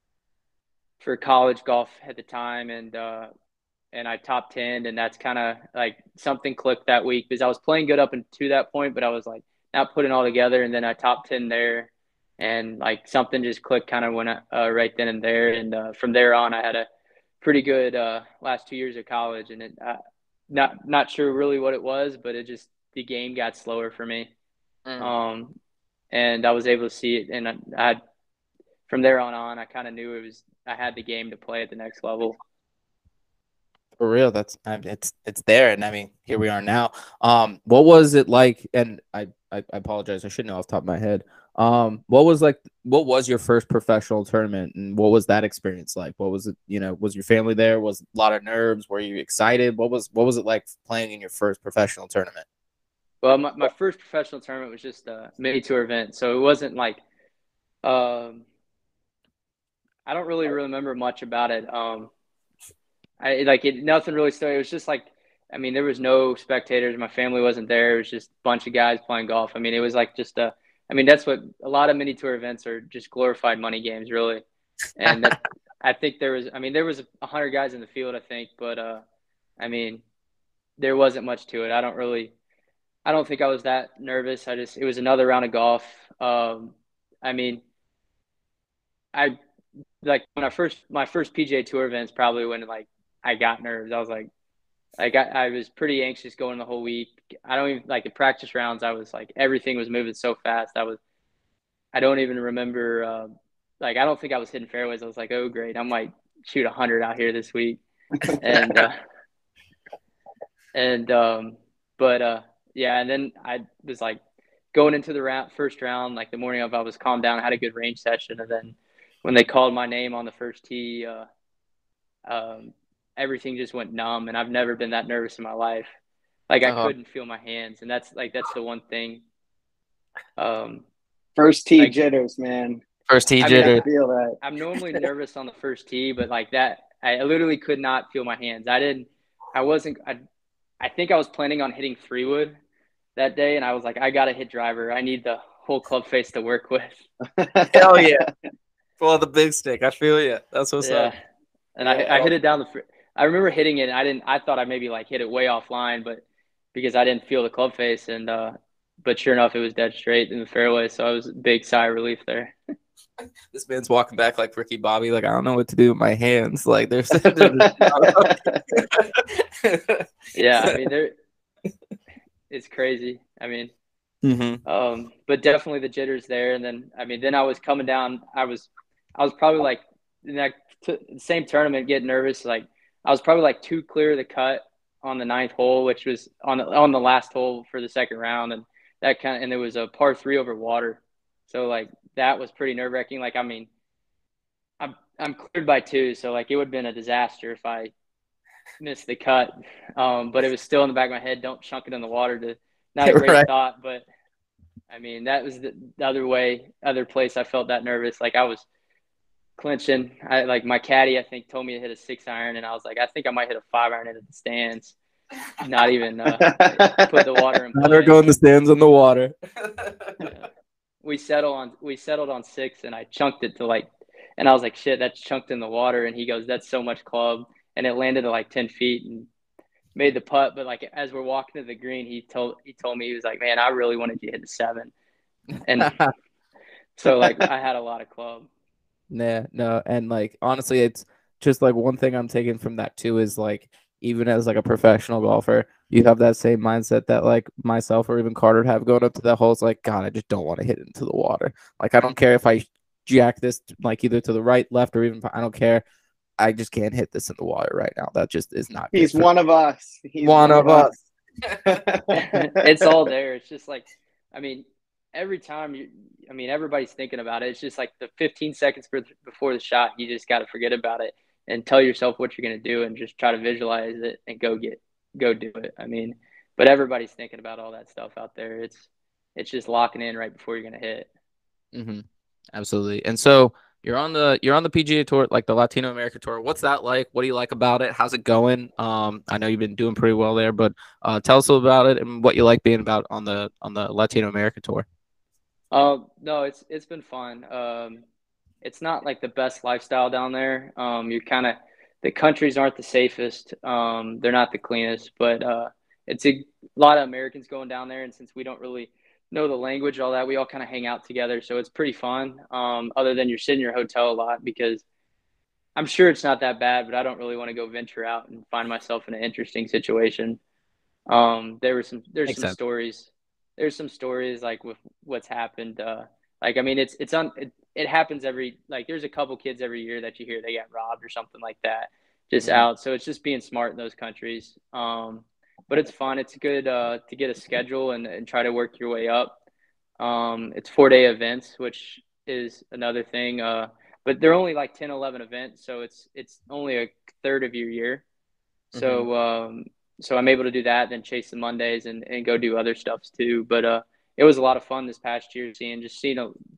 for college golf at the time, and uh, and I top ten, and that's kind of like something clicked that week because I was playing good up until that point, but I was like not putting it all together, and then I top ten there, and like something just clicked kind of went uh, right then and there, and uh, from there on, I had a pretty good uh, last two years of college, and it uh, not not sure really what it was, but it just the game got slower for me, Mm. um, and I was able to see it, and I, I had, from there on on, I kind of knew it was I had the game to play at the next level. For real, that's I mean, it's it's there, and I mean, here we are now. Um, what was it like? And I, I I apologize, I should know off the top of my head. Um, what was like? What was your first professional tournament, and what was that experience like? What was it? You know, was your family there? Was a lot of nerves? Were you excited? What was what was it like playing in your first professional tournament? Well, my, my first professional tournament was just a mini tour event, so it wasn't like um, I don't really remember much about it. Um, I like it. Nothing really started. It was just like, I mean, there was no spectators. My family wasn't there. It was just a bunch of guys playing golf. I mean, it was like just a. I mean, that's what a lot of mini tour events are. Just glorified money games, really. And that, I think there was. I mean, there was a hundred guys in the field, I think, but uh, I mean, there wasn't much to it. I don't really. I don't think I was that nervous. I just. It was another round of golf. Um, I mean, I like when I first my first P G A Tour events probably when like I got nerves. I was like like I, I was pretty anxious going the whole week. I don't even like the practice rounds. I was like everything was moving so fast. I was I don't even remember. Uh, like I don't think I was hitting fairways. I was like, oh great, I might shoot a hundred out here this week. And uh, and um, but uh, yeah, and then I was like going into the round, first round, like the morning of, I was calmed down, had a good range session, and then when they called my name on the first tee, uh, um, everything just went numb, and I've never been that nervous in my life. Like I Uh-huh. couldn't feel my hands, and that's like that's the one thing. Um, First tee like jitters, man. First tee I mean, jitter. I, I feel that. I'm normally nervous on the first tee, but like that, I literally could not feel my hands. I didn't. I wasn't. I, I think I was planning on hitting three wood that day, and I was like, I got to hit driver. I need the whole club face to work with. Hell yeah. Well, the big stick. I feel you. That's what's Yeah, up. and I Yeah. I hit it down the. fr- I remember hitting it. And I didn't. I thought I maybe like hit it way offline, but because I didn't feel the club face, and uh, but sure enough, it was dead straight in the fairway. So I was a big sigh of relief there. This man's walking back like Ricky Bobby. Like I don't know what to do with my hands. Like there's. Yeah, I mean, there. It's crazy. I mean, mm-hmm. um, but definitely the jitters there, and then I mean, then I was coming down. I was, I was probably like in that t- same tournament getting nervous. Like I was probably like two clear of the cut on the ninth hole, which was on the on the last hole for the second round, and that kind of, and it was a par three over water, so like that was pretty nerve wracking. Like I mean, I'm I'm cleared by two, so like it would have been a disaster if I missed the cut. Um, but it was still in the back of my head. Don't chunk it in the water. To not a great Right. thought, but I mean that was the, the other way, other place I felt that nervous. Like I was clinching. I like my caddy. I think told me to hit a six iron, and I was like, I think I might hit a five iron into the stands. Not even uh, put the water in Now they're play. going the stands on the water. Yeah. We settled on we settled on six, and I chunked it to like, and I was like, shit, that's chunked in the water. And he goes, that's so much club, and it landed at like ten feet and made the putt. But like as we're walking to the green, he told he told me he was like, man, I really wanted you to hit the seven, and so like I had a lot of club. Nah, no, and like honestly, it's just like one thing I'm taking from that too is like even as like a professional golfer, you have that same mindset that like myself or even Carter have going up to that hole. It's like, God, I just don't want to hit it into the water. Like I don't care if I jack this like either to the right, left, or even I don't care. I just can't hit this in the water right now. That just is not. He's good for one me. of us. He's One of us. It's all there. It's just like, I mean, every time you, I mean, everybody's thinking about it. It's just like the fifteen seconds before the shot, you just got to forget about it and tell yourself what you're going to do and just try to visualize it and go get, go do it. I mean, but everybody's thinking about all that stuff out there. It's, it's just locking in right before you're going to hit. Mm-hmm. Absolutely. And so you're on the you're on the P G A Tour, like the Latino America Tour. What's that like? What do you like about it? How's it going? Um, I know you've been doing pretty well there, but uh, tell us a little about it and what you like being about on the on the Latino America Tour. Um, no, it's it's been fun. Um, it's not like the best lifestyle down there. Um, you're kind of the countries aren't the safest. Um, they're not the cleanest, but uh, it's a lot of Americans going down there, and since we don't really know the language, all that, we all kind of hang out together, so it's pretty fun. Um, other than you're sitting in your hotel a lot because I'm sure it's not that bad, but I don't really want to go venture out and find myself in an interesting situation. Um, there were some there's Makes some sense. stories. There's some stories like with what's happened. Uh, like I mean, it's it's on it, it happens every like there's a couple kids every year that you hear they got robbed or something like that, just Mhm. out. So it's just being smart in those countries. Um, but it's fun. It's good uh, to get a schedule and, and try to work your way up. Um, it's four day events, which is another thing. Uh, but they're only like ten, eleven events, so it's it's only a third of your year. Mhm. So um, so I'm able to do that, then chase the Mondays and, and go do other stuffs too. But uh, it was a lot of fun this past year, seeing just seeing a,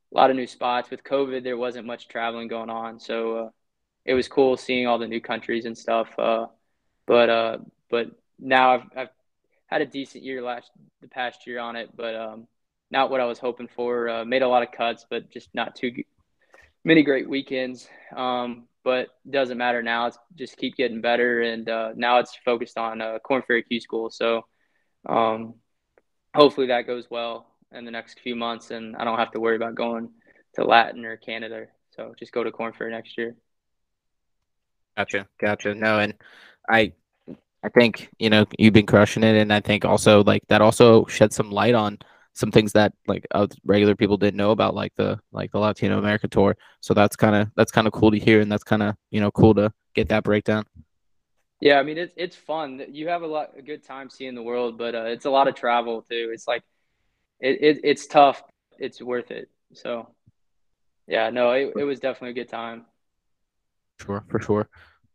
a lot of new spots. With COVID, there wasn't much traveling going on, so uh, it was cool seeing all the new countries and stuff. Uh, but uh, but now I've I've had a decent year last the past year on it, but um, not what I was hoping for. Uh, made a lot of cuts, but just not too many great weekends. Um, but doesn't matter now. It's just keep getting better, and uh, now it's focused on uh, Corn Ferry Q School. So um, hopefully that goes well in the next few months, and I don't have to worry about going to Latin or Canada. So just go to Corn Ferry next year. Gotcha, gotcha. No, and I I think, you know, you've been crushing it, and I think also like that also shed some light on some things that like uh, regular people didn't know about, like the like the Latino America tour. So that's kind of that's kind of cool to hear, and that's kind of, you know, cool to get that breakdown. Yeah, I mean it's it's fun. You have a lot a good time seeing the world, but uh, it's a lot of travel too. It's like it, it it's tough. It's worth it. So yeah, no, it, it was definitely a good time. Sure, for sure.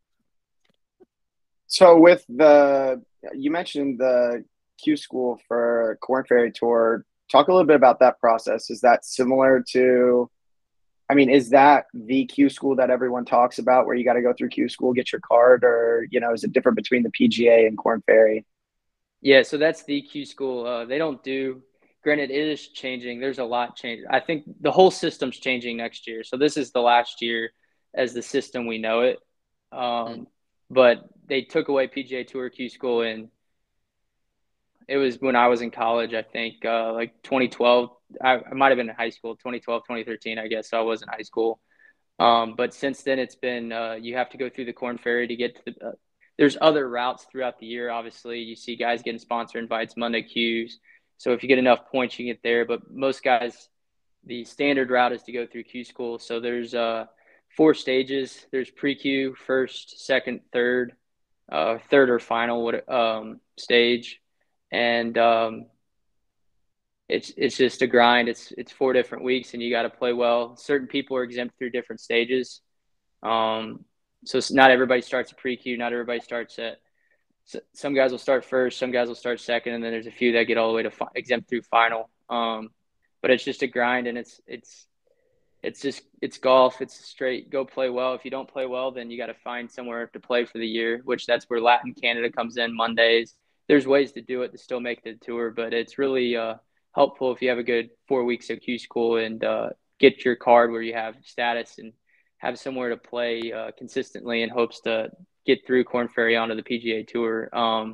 So with the you mentioned the Q school for Corn Ferry Tour. Talk a little bit about that process. Is that similar to? I mean, is that the Q school that everyone talks about, where you got to go through Q school, get your card, or you know, is it different between the P G A and Corn Ferry? Yeah, so that's the Q school. Uh, they don't do. Granted, it is changing. There's a lot changing. I think the whole system's changing next year. So this is the last year as the system we know it. Um, but they took away P G A Tour Q school, and it was when I was in college, I think, uh, like twenty twelve. I, I might have been in high school, twenty twelve, twenty thirteen, I guess. So I was in high school. Um, but since then, it's been uh, you have to go through the Corn Ferry to get to the. Uh, there's other routes throughout the year. Obviously, you see guys getting sponsor invites, Monday Qs. So if you get enough points, you get there. But most guys, the standard route is to go through Q school. So there's uh, four stages. There's pre-Q, first, second, third, uh, third or final um, stage, and um, it's it's just a grind. It's it's four different weeks, and you got to play well. Certain people are exempt through different stages. Um, so not everybody starts at pre-Q. Not everybody starts at. Some guys will start first. Some guys will start second, and then there's a few that get all the way to fi- exempt through final. Um, but it's just a grind, and it's it's it's just it's golf. It's straight go play well. If you don't play well, then you got to find somewhere to play for the year. Which that's where Latin Canada comes in Mondays. There's ways to do it to still make the tour, but it's really uh, helpful if you have a good four weeks of Q school and uh, get your card where you have status and have somewhere to play uh, consistently in hopes to get through Corn Ferry onto the P G A Tour. Um,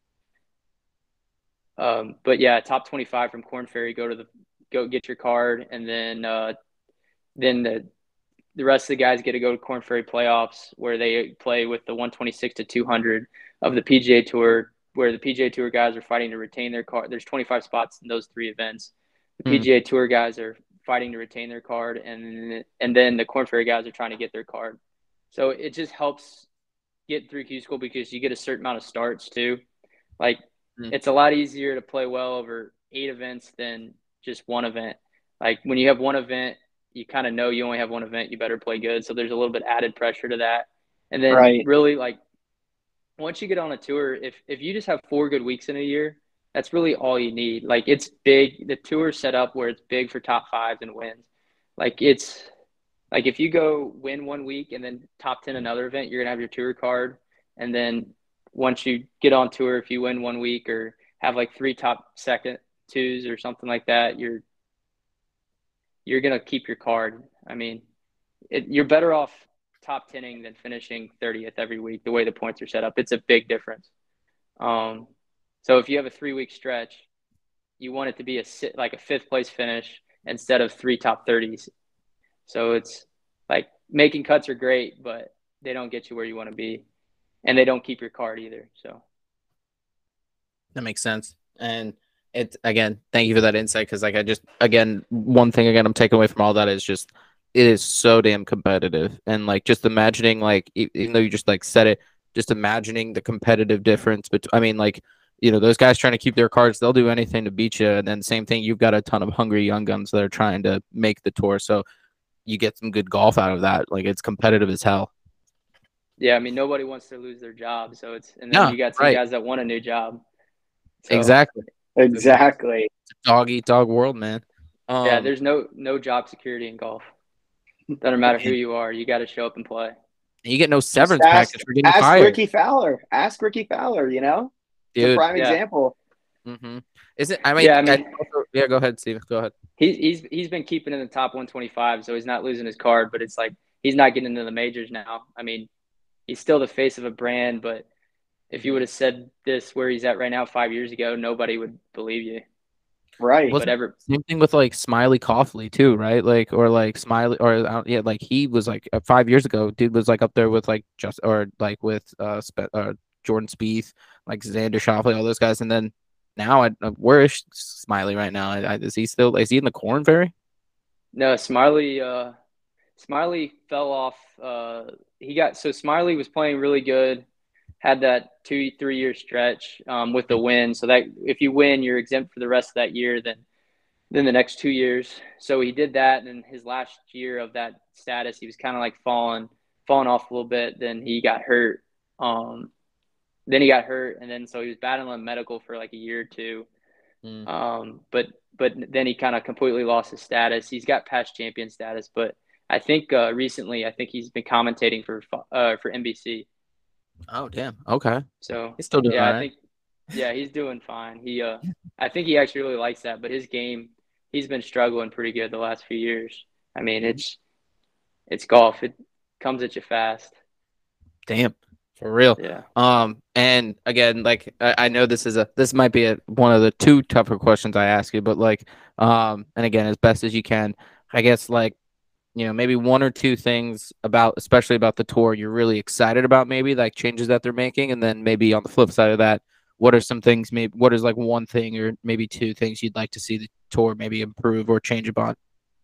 um, but yeah, top twenty-five from Corn Ferry, go to the go get your card, and then uh, then the the rest of the guys get to go to Corn Ferry playoffs where they play with the one twenty-six to two hundred of the P G A Tour, where the P G A Tour guys are fighting to retain their card. There's twenty-five spots in those three events. The mm. P G A Tour guys are fighting to retain their card, and and then the Corn Ferry guys are trying to get their card. So it just helps get through Q school because you get a certain amount of starts too. Like mm. it's a lot easier to play well over eight events than just one event. Like when you have one event, you kind of know you only have one event, you better play good. So there's a little bit added pressure to that. And then right. really like once you get on a tour, if if you just have four good weeks in a year, that's really all you need. Like it's big. The tour set up where it's big for top fives and wins. Like it's like if you go win one week and then top ten another event, you're gonna have your tour card. And then once you get on tour, if you win one week or have like three top second twos or something like that, you're you're gonna keep your card. I mean, it, you're better off top tenning than finishing thirtieth every week. The way the points are set up, it's a big difference. Um, so if you have a three week stretch, you want it to be a like a fifth place finish instead of three top thirties. So it's like making cuts are great, but they don't get you where you want to be, and they don't keep your card either. So that makes sense. And it again, thank you for that insight, because like I just again one thing again I'm taking away from all that is just it is so damn competitive, and like just imagining like even though you just like said it, just imagining the competitive difference. But I mean like. You know, those guys trying to keep their cards, they'll do anything to beat you. And then same thing, you've got a ton of hungry young guns that are trying to make the tour. So you get some good golf out of that. Like it's competitive as hell. Yeah, I mean, nobody wants to lose their job. So it's and then yeah, you got some right. guys that want a new job. So, exactly. Exactly. It's a dog eat dog world, man. Yeah, Um, there's no no job security in golf. Doesn't matter who and you are, you got to show up and play. you get no Just severance ask package for getting ask fired, Ricky Fowler. Ask Ricky Fowler. You know, it's a dude. prime Yeah, example. Mm-hmm. Is it? I mean, yeah. I I mean, also, yeah. Go ahead, Steve. Go ahead. he's he's he's been keeping in the top one twenty-five, so he's not losing his card. But it's like he's not getting into the majors now. I mean, he's still the face of a brand, but if you Mm-hmm. would have said this where he's at right now five years ago, nobody would believe you. Right. Wasn't Whatever. same thing with like Smiley Coughley too, right? Like or like Smiley or uh, yeah, like he was like uh, five years ago, dude was like up there with like just or like with uh, Spe- uh Jordan Spieth, like Xander Schauffele, all those guys, and then now I uh, where is Smiley right now? I, I, is he still is he in the Corn Ferry? No, Smiley. Uh, Smiley fell off. Uh, he got so Smiley was playing really good, had that two three year stretch um, with the win. So that if you win, you're exempt for the rest of that year. Then then the next two years. So he did that, and his last year of that status, he was kind of like falling falling off a little bit. Then he got hurt. Um, then he got hurt, and then so he was battling medical for like a year or two. Mm. Um, but but then he kind of completely lost his status. He's got past champion status, but I think uh, recently I think he's been commentating for uh, for N B C. Oh damn. Okay. So He's still doing yeah, all I right. think yeah he's doing fine. He uh I think he actually really likes that. But his game, he's been struggling pretty good the last few years. I mean it's it's golf. It comes at you fast. Damn. For real. Yeah. Um, and again, like I, I know this is a this might be a, one of the two tougher questions I ask you, but like, um, and again, as best as you can, I guess like, you know, maybe one or two things about, especially about the tour, you're really excited about, maybe like changes that they're making, and then maybe on the flip side of that, what are some things? Maybe what is like one thing or maybe two things you'd like to see the tour maybe improve or change upon?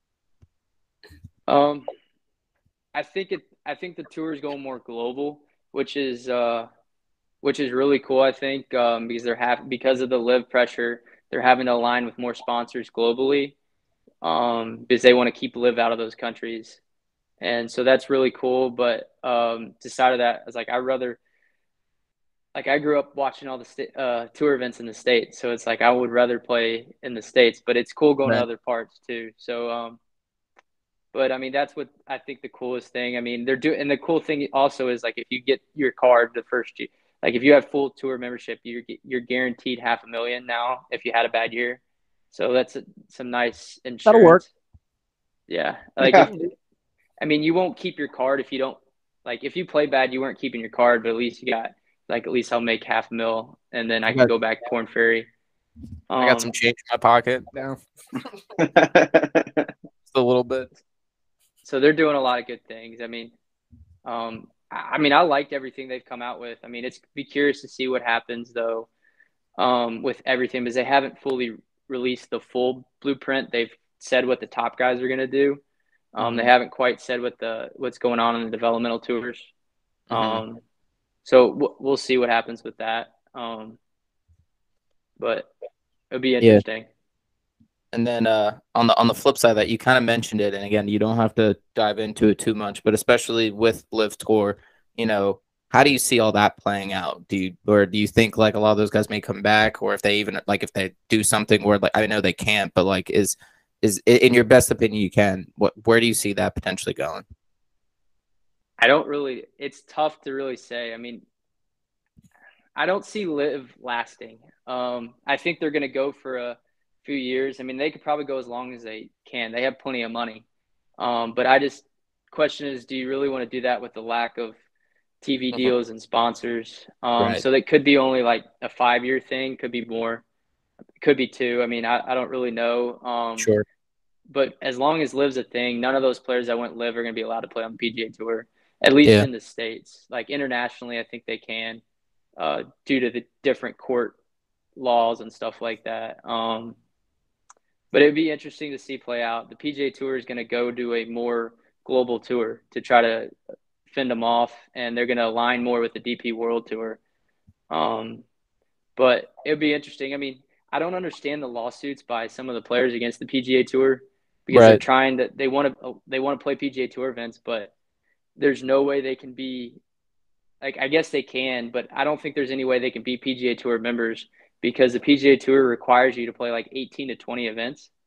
Um, I think it. I think the tour is going more global, which is uh which is really cool. I think um, because they're have because of the live pressure, they're having to align with more sponsors globally um, because they want to keep live out of those countries, and so that's really cool. But um, to side of that, I was like, I'd rather like I grew up watching all the sta- uh, tour events in the states, so it's like I would rather play in the states. But it's cool going to Right. other parts too. So, um, but I mean, that's what I think the coolest thing. I mean, they're doing, and the cool thing also is like if you get your card the first year, like if you have full tour membership, you're you're guaranteed half a million now if you had a bad year. So that's a, some nice That'll work. insurance. Yeah, like Yeah. if I mean, you won't keep your card if you don't like if you play bad, you weren't keeping your card, but at least you got like at least I'll make half a mil, and then I I can got go back to Corn Ferry. I got some Um, change in my pocket now, just a little bit. so they're doing a lot of good things. I mean, Um, I I mean, I liked everything they've come out with. I mean, it's be curious to see what happens though um, with everything because they haven't fully released the full blueprint. They've said what the top guys are going to do. Um, they Mm-hmm. haven't quite said what the what's going on in the developmental tours. Mm-hmm. Um, so w- we'll see what happens with that. Um, but it'll be Yeah. interesting. And then uh, on the on the flip side of that, you kind of mentioned it, and again, you don't have to dive into it too much, but especially with Live Tour, you know, how do you see all that playing out? Do you or do you think like a lot of those guys may come back, or if they even like if they do something where like I know they can't, but like is is i- in your best opinion you can? What where do you see that potentially going? I don't really. It's tough to really say. I mean, I don't see Live lasting. Um, I think they're going to go for a few years. I mean, they could probably go as long as they can. They have plenty of money. Um, but I just question is, do you really want to do that with the lack of T V Mhm. deals and sponsors? Um, Right. so that could be only like a five year thing, could be more, could be two. I mean, I, I don't really know. Um, Sure. but as long as Live's a thing, none of those players that went Live are going to be allowed to play on the P G A Tour, at least Yeah. in the States. Like internationally, I think they can uh, due to the different court laws and stuff like that. Um, but it'd be interesting to see play out. The P G A Tour is going to go do a more global tour to try to fend them off, and they're going to align more with the D P World Tour. Um, but it'd be interesting. I mean, I don't understand the lawsuits by some of the players against the P G A Tour because they're Right. trying to they want to they want to play P G A Tour events, but there's no way they can be like I guess they can, but I don't think there's any way they can be P G A Tour members because the P G A Tour requires you to play like eighteen to twenty events.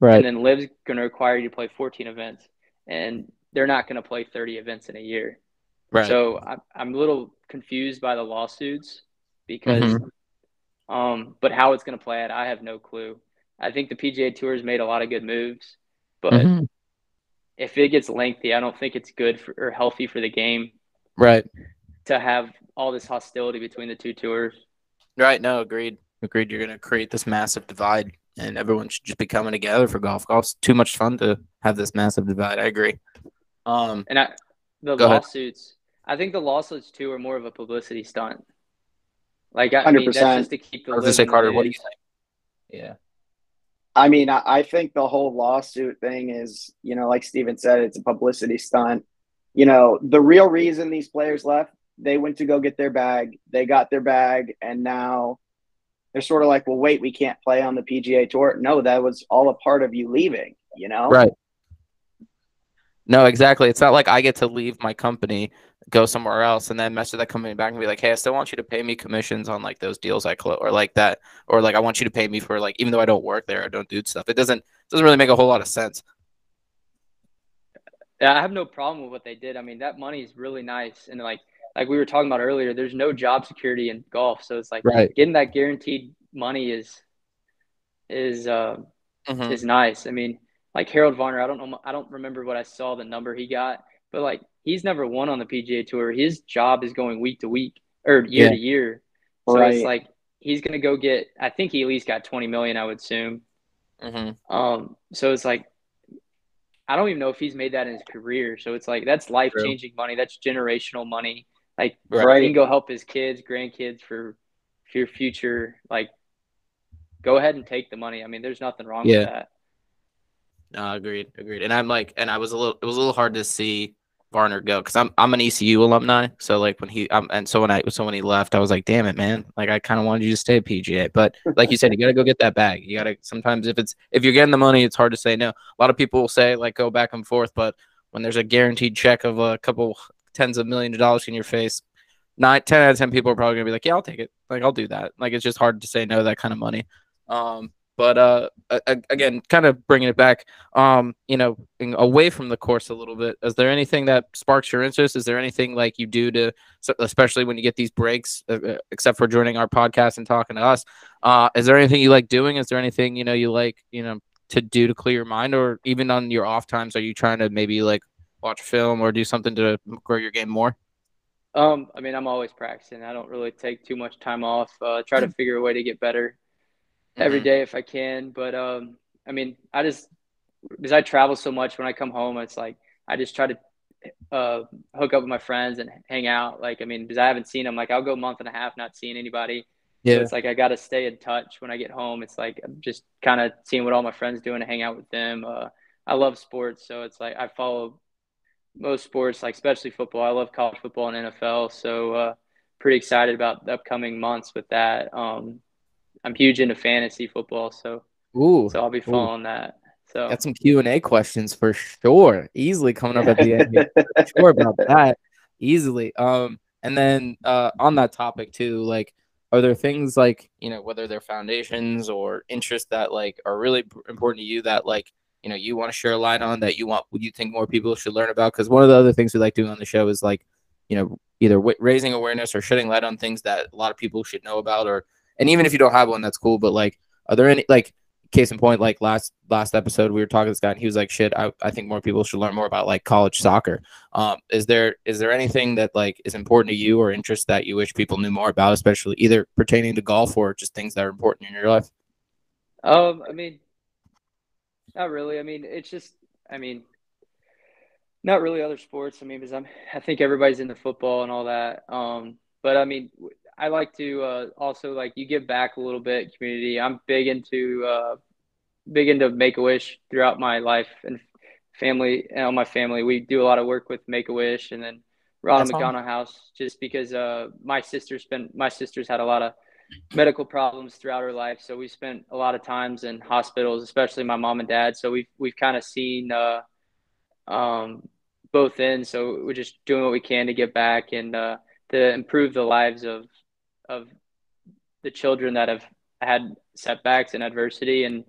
Right. And then Liv's going to require you to play fourteen events, and they're not going to play thirty events in a year. Right. So I'm I'm a little confused by the lawsuits because, mm-hmm. um, but how it's going to play out, I have no clue. I think the P G A Tour has made a lot of good moves, but mm-hmm. if it gets lengthy, I don't think it's good for, or healthy for the game. Right. To have all this hostility between the two tours. Right. No, agreed. Agreed. You're going to create this massive divide, and everyone should just be coming together for golf. Golf's too much fun to have this massive divide. I agree. Um, and I, the lawsuits, ahead. I think the lawsuits too are more of a publicity stunt. Like, I, I mean, that's just to keep the. I was going to say, Carter, what do you think? Yeah. I mean, I, I think the whole lawsuit thing is, you know, like Steven said, it's a publicity stunt. You know, the real reason these players left, they went to go get their bag. They got their bag, and now they're sort of like, well, wait, we can't play on the P G A Tour. No, that was all a part of you leaving, you know? Right. No, exactly. It's not like I get to leave my company, go somewhere else, and then message that company back and be like, hey, I still want you to pay me commissions on like those deals I close, or like that, or like I want you to pay me for like, even though I don't work there, I don't do stuff. It doesn't doesn't really make a whole lot of sense. Yeah, I have no problem with what they did. I mean, that money is really nice, and like like we were talking about earlier, there's no job security in golf, so it's like right. getting that guaranteed money is is uh, mm-hmm. is nice. I mean. Like Harold Varner, I don't know, I don't remember what I saw the number he got, but like he's never won on the P G A Tour. His job is going week to week or year yeah. to year, so right. it's like he's gonna go get. I think he at least got twenty million, I would assume. Mm-hmm. Um, so it's like I don't even know if he's made that in his career. So it's like that's life changing money. That's generational money. Like right. he can go help his kids, grandkids for for your future. Like, go ahead and take the money. I mean, there's nothing wrong yeah. with that. No, agreed, agreed. And I'm like, and I was a little, it was a little hard to see Varner go because I'm, I'm an E C U alumni. So like when he, um, and so when I, so when he left, I was like, damn it, man. Like I kind of wanted you to stay at P G A, but like you said, you got to go get that bag. You got to, sometimes if it's, if you're getting the money, it's hard to say no. A lot of people will say like, go back and forth, but when there's a guaranteed check of a couple tens of millions of dollars in your face, nine, ten out of ten people are probably gonna be like, yeah, I'll take it. Like I'll do that. Like it's just hard to say no to that kind of money. Um, But uh, again, kind of bringing it back, um, you know, away from the course a little bit. Is there anything that sparks your interest? Is there anything like you do to, especially when you get these breaks, uh, except for joining our podcast and talking to us? Uh, is there anything you like doing? Is there anything you know you like you know to do to clear your mind, or even on your off times, are you trying to maybe like watch film or do something to grow your game more? Um, I mean, I'm always practicing. I don't really take too much time off. Uh, try to figure a way to get better every day if I can. But, um, I mean, I just – because I travel so much when I come home, it's like I just try to uh, hook up with my friends and hang out. Like, I mean, because I haven't seen them. Like, I'll go a month and a half not seeing anybody. Yeah. So it's like I got to stay in touch when I get home. It's like I'm just kind of seeing what all my friends do and hang out with them. Uh, I love sports, so it's like I follow most sports, like especially football. I love college football and N F L, so uh, pretty excited about the upcoming months with that. Um I'm huge into fantasy football, so Ooh, so I'll be following ooh. that. So got some Q and A questions for sure. Easily coming up at the end. For sure about that. Easily. Um, and then uh, on that topic too, like, are there things like you know whether they're foundations or interests that like are really important to you that like you know you want to share a light on that you want you think more people should learn about? Because one of the other things we like doing on the show is like you know either w- raising awareness or shedding light on things that a lot of people should know about or. And even if you don't have one, that's cool. But like, are there any like case in point? Like last last episode, we were talking to this guy, and he was like, "Shit, I, I think more people should learn more about like college soccer." Um, is there is there anything that like is important to you or interest that you wish people knew more about, especially either pertaining to golf or just things that are important in your life? Um, I mean, not really. I mean, it's just, I mean, not really other sports. I mean, because I'm, I think everybody's into football and all that. Um, but I mean. I like to uh, also like you give back a little bit community. I'm big into uh, big into Make-A-Wish throughout my life and family and all my family. We do a lot of work with Make-A-Wish and then Ronald That's McDonald awesome. House just because uh, my sister's been my sister's had a lot of medical problems throughout her life. So we spent a lot of times in hospitals, especially my mom and dad. So we've we've kind of seen uh, um, both ends. So we're just doing what we can to get back and uh, to improve the lives of of the children that have had setbacks and adversity and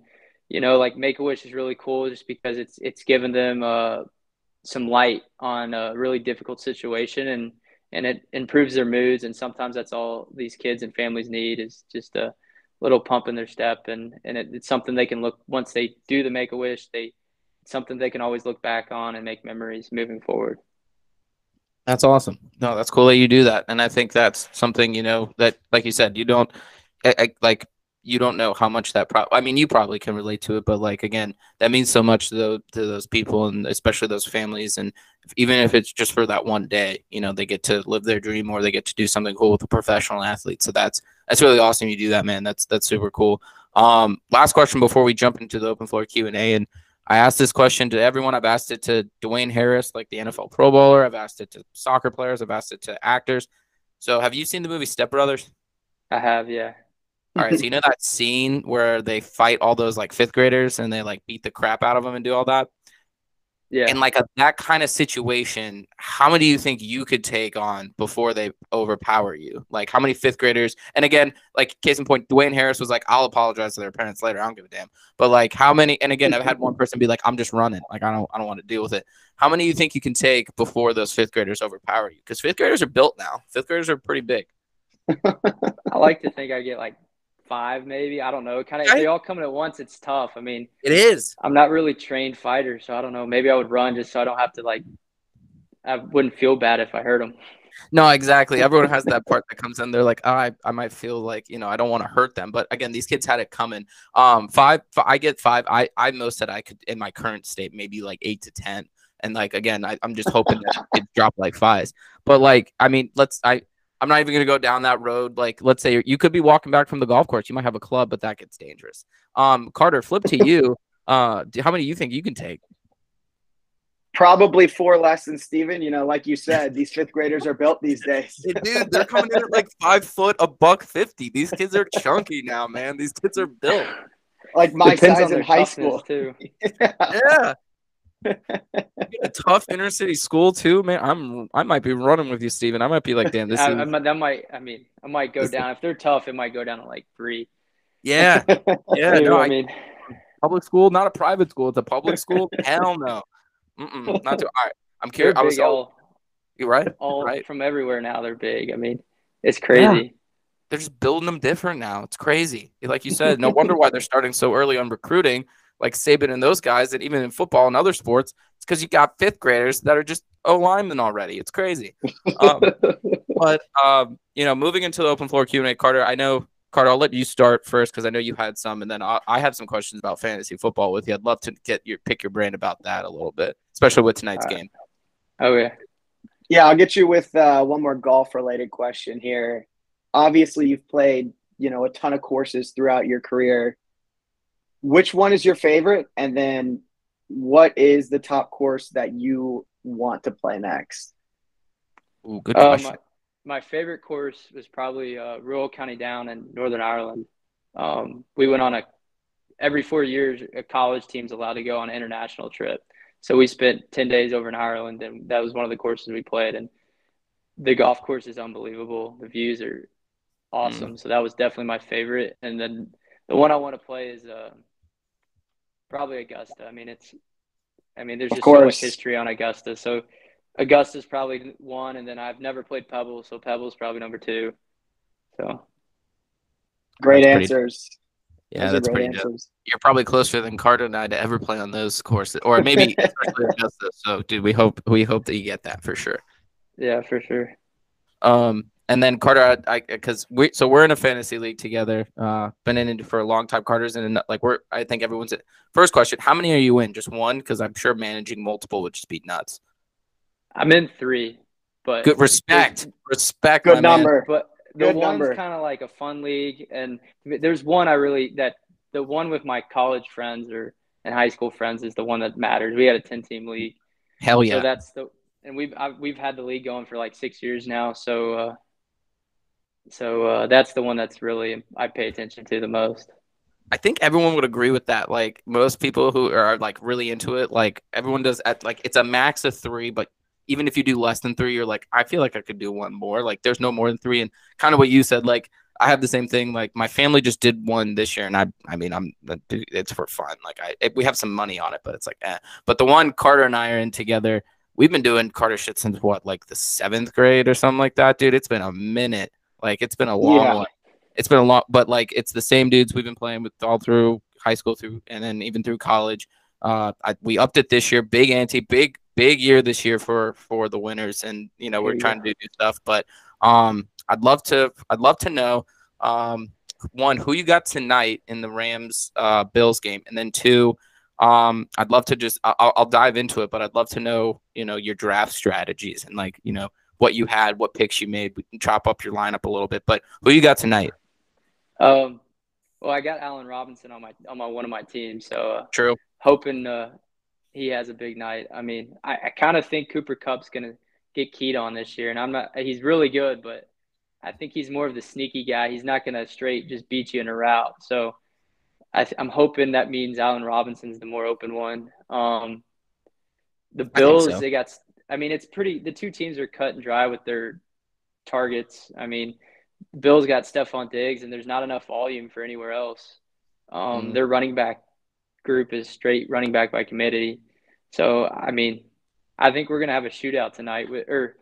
you know, like Make a Wish is really cool just because it's it's given them uh, some light on a really difficult situation, and and it improves their moods. And sometimes that's all these kids and families need is just a little pump in their step, and and it, it's something they can look once they do the Make a Wish. They it's something they can always look back on and make memories moving forward. That's awesome. No, that's cool that you do that. And I think that's something, you know, that, like you said, you don't I, I, like, you don't know how much that pro I mean, you probably can relate to it, but like, again, that means so much to those, to those people and especially those families. And if, even if it's just for that one day, you know, they get to live their dream or they get to do something cool with a professional athlete. So that's, that's really awesome. You do that, man. That's, that's super cool. Um, last question before we jump into the open floor Q and A. And I asked this question to everyone. I've asked it to Dwayne Harris, like the N F L Pro Bowler. I've asked it to soccer players. I've asked it to actors. So have you seen the movie Step Brothers? I have, yeah. All right. So you know that scene where they fight all those like fifth graders and they like beat the crap out of them and do all that? Yeah. In like a, that kind of situation, how many do you think you could take on before they overpower you? Like how many fifth graders? And again, like case in point, Dwayne Harris was like, I'll apologize to their parents later. I don't give a damn. But like how many? And again, I've had one person be like, I'm just running. Like I don't, I don't want to deal with it. How many do you think you can take before those fifth graders overpower you? Because fifth graders are built now. Fifth graders are pretty big. I like to think I get like five, maybe. I don't know. Kind of, if they all come at once, it's tough. I mean, it is. I'm not really trained fighter, so I don't know. Maybe I would run just so I don't have to like. I wouldn't feel bad if I hurt them. No, exactly. Everyone has that part that comes in. They're like, oh, I, I might feel like, you know, I don't want to hurt them. But again, these kids had it coming. Um, five, I get five. I, I most said I could in my current state, maybe like eight to ten. And like again, I, I'm just hoping that it drop like fives. But like, I mean, let's I. I'm not even going to go down that road. Like, let's say you could be walking back from the golf course. You might have a club, but that gets dangerous. Um, Carter, flip to you. Uh, how many do you think you can take? Probably four less than Steven. You know, like you said, these fifth graders are built these days. Dude, they're coming in at like five foot, a buck fifty. These kids are chunky now, man. These kids are built. Like my Depends size on in their high toughness, school. too. Yeah. A tough inner city school too, man. I'm I might be running with you, Steven. I might be like, damn, this I, is I, that might. I mean, I might go down if they're tough. It might go down to like three. yeah, yeah. You know No, what I I mean, public school, not a private school. It's a public school. Hell no. Mm-mm, not to. All right, I'm they're curious. I was big all, you're right. all right. from everywhere now. They're big. I mean, it's crazy. Yeah. They're just building them different now. It's crazy. Like you said, no wonder why they're starting so early on recruiting, like Saban and those guys. That even in football and other sports, it's because you got fifth graders that are just O linemen already. It's crazy. Um, but um, you know, moving into the open floor Q and A, Carter. I know, Carter. I'll let you start first because I know you had some, and then I'll, I have some questions about fantasy football with you. I'd love to get your pick your brain about that a little bit, especially with tonight's Right. game. Okay. Yeah, I'll get you with uh, one more golf-related question here. Obviously, you've played, you know, a ton of courses throughout your career. Which one is your favorite? And then what is the top course that you want to play next? Ooh, good Uh, question. my, my favorite course was probably uh, Rural County Down in Northern Ireland. Um, we went on a every four years, a college team's allowed to go on an international trip. So we spent ten days over in Ireland, and that was one of the courses we played. And the golf course is unbelievable. The views are awesome. Mm. So that was definitely my favorite. And then the one I want to play is uh, probably Augusta. I mean, it's, I mean, there's just so much history on Augusta. So Augusta's probably one, and then I've never played Pebble, so Pebble's probably number two. So great that's answers. Pretty, yeah, that's pretty answers. You're probably closer than Carter and I to ever play on those courses, or maybe especially Augusta. So, dude, we hope we hope that you get that for sure. Yeah, for sure. Um, and then Carter, I because we so we're in a fantasy league together. Uh, been in it for a long time. Carter's in, like we're. I think everyone's in. First question: how many are you in? Just one? Because I'm sure managing multiple would just be nuts. I'm in three, but good respect, respect. Good number, man. But the good one's kind of like a fun league, and there's one I really that the one with my college friends or and high school friends is the one that matters. We had a ten team league. Hell yeah! So that's the and we've I've, we've had the league going for like six years now. So uh, so uh, that's the one that's really I pay attention to the most. I think everyone would agree with that. Like most people who are like really into it, like everyone does at like it's a max of three, but even if you do less than three, you're like, I feel like I could do one more. Like there's no more than three. And kind of what you said, like I have the same thing. Like my family just did one this year, and I, I mean, I'm it's for fun. Like I, it, we have some money on it, but it's like, eh. But the one Carter and I are in together, we've been doing Carter shit since what, like the seventh grade or something like that, dude. It's been a minute. Like it's been a long Yeah. one. It's been a long, but like it's the same dudes we've been playing with all through high school, through and then even through college. Uh, I, we upped it this year. Big ante, big big year this year for for the winners, and you know we're trying to do new stuff. But um, I'd love to I'd love to know um one, who you got tonight in the Rams uh Bills game, and then two, um I'd love to just I'll, I'll dive into it, but I'd love to know you know your draft strategies and like you know what you had, what picks you made. We can chop up your lineup a little bit, but who you got tonight? Um, well, I got Allen Robinson on my on my one of my teams, so uh, True. hoping uh, he has a big night. I mean, I, I kind of think Cooper Kupp's gonna get keyed on this year, and I'm not. He's really good, but I think he's more of the sneaky guy. He's not gonna straight just beat you in a route. So I th- I'm hoping that means Allen Robinson's the more open one. Um, the Bills, so. they got. I mean, it's pretty. The two teams are cut and dry with their targets. I mean, Bills got Stephon Diggs, and there's not enough volume for anywhere else. Um, Mm. Their running back group is straight running back by committee. So, I mean, I think we're going to have a shootout tonight with, or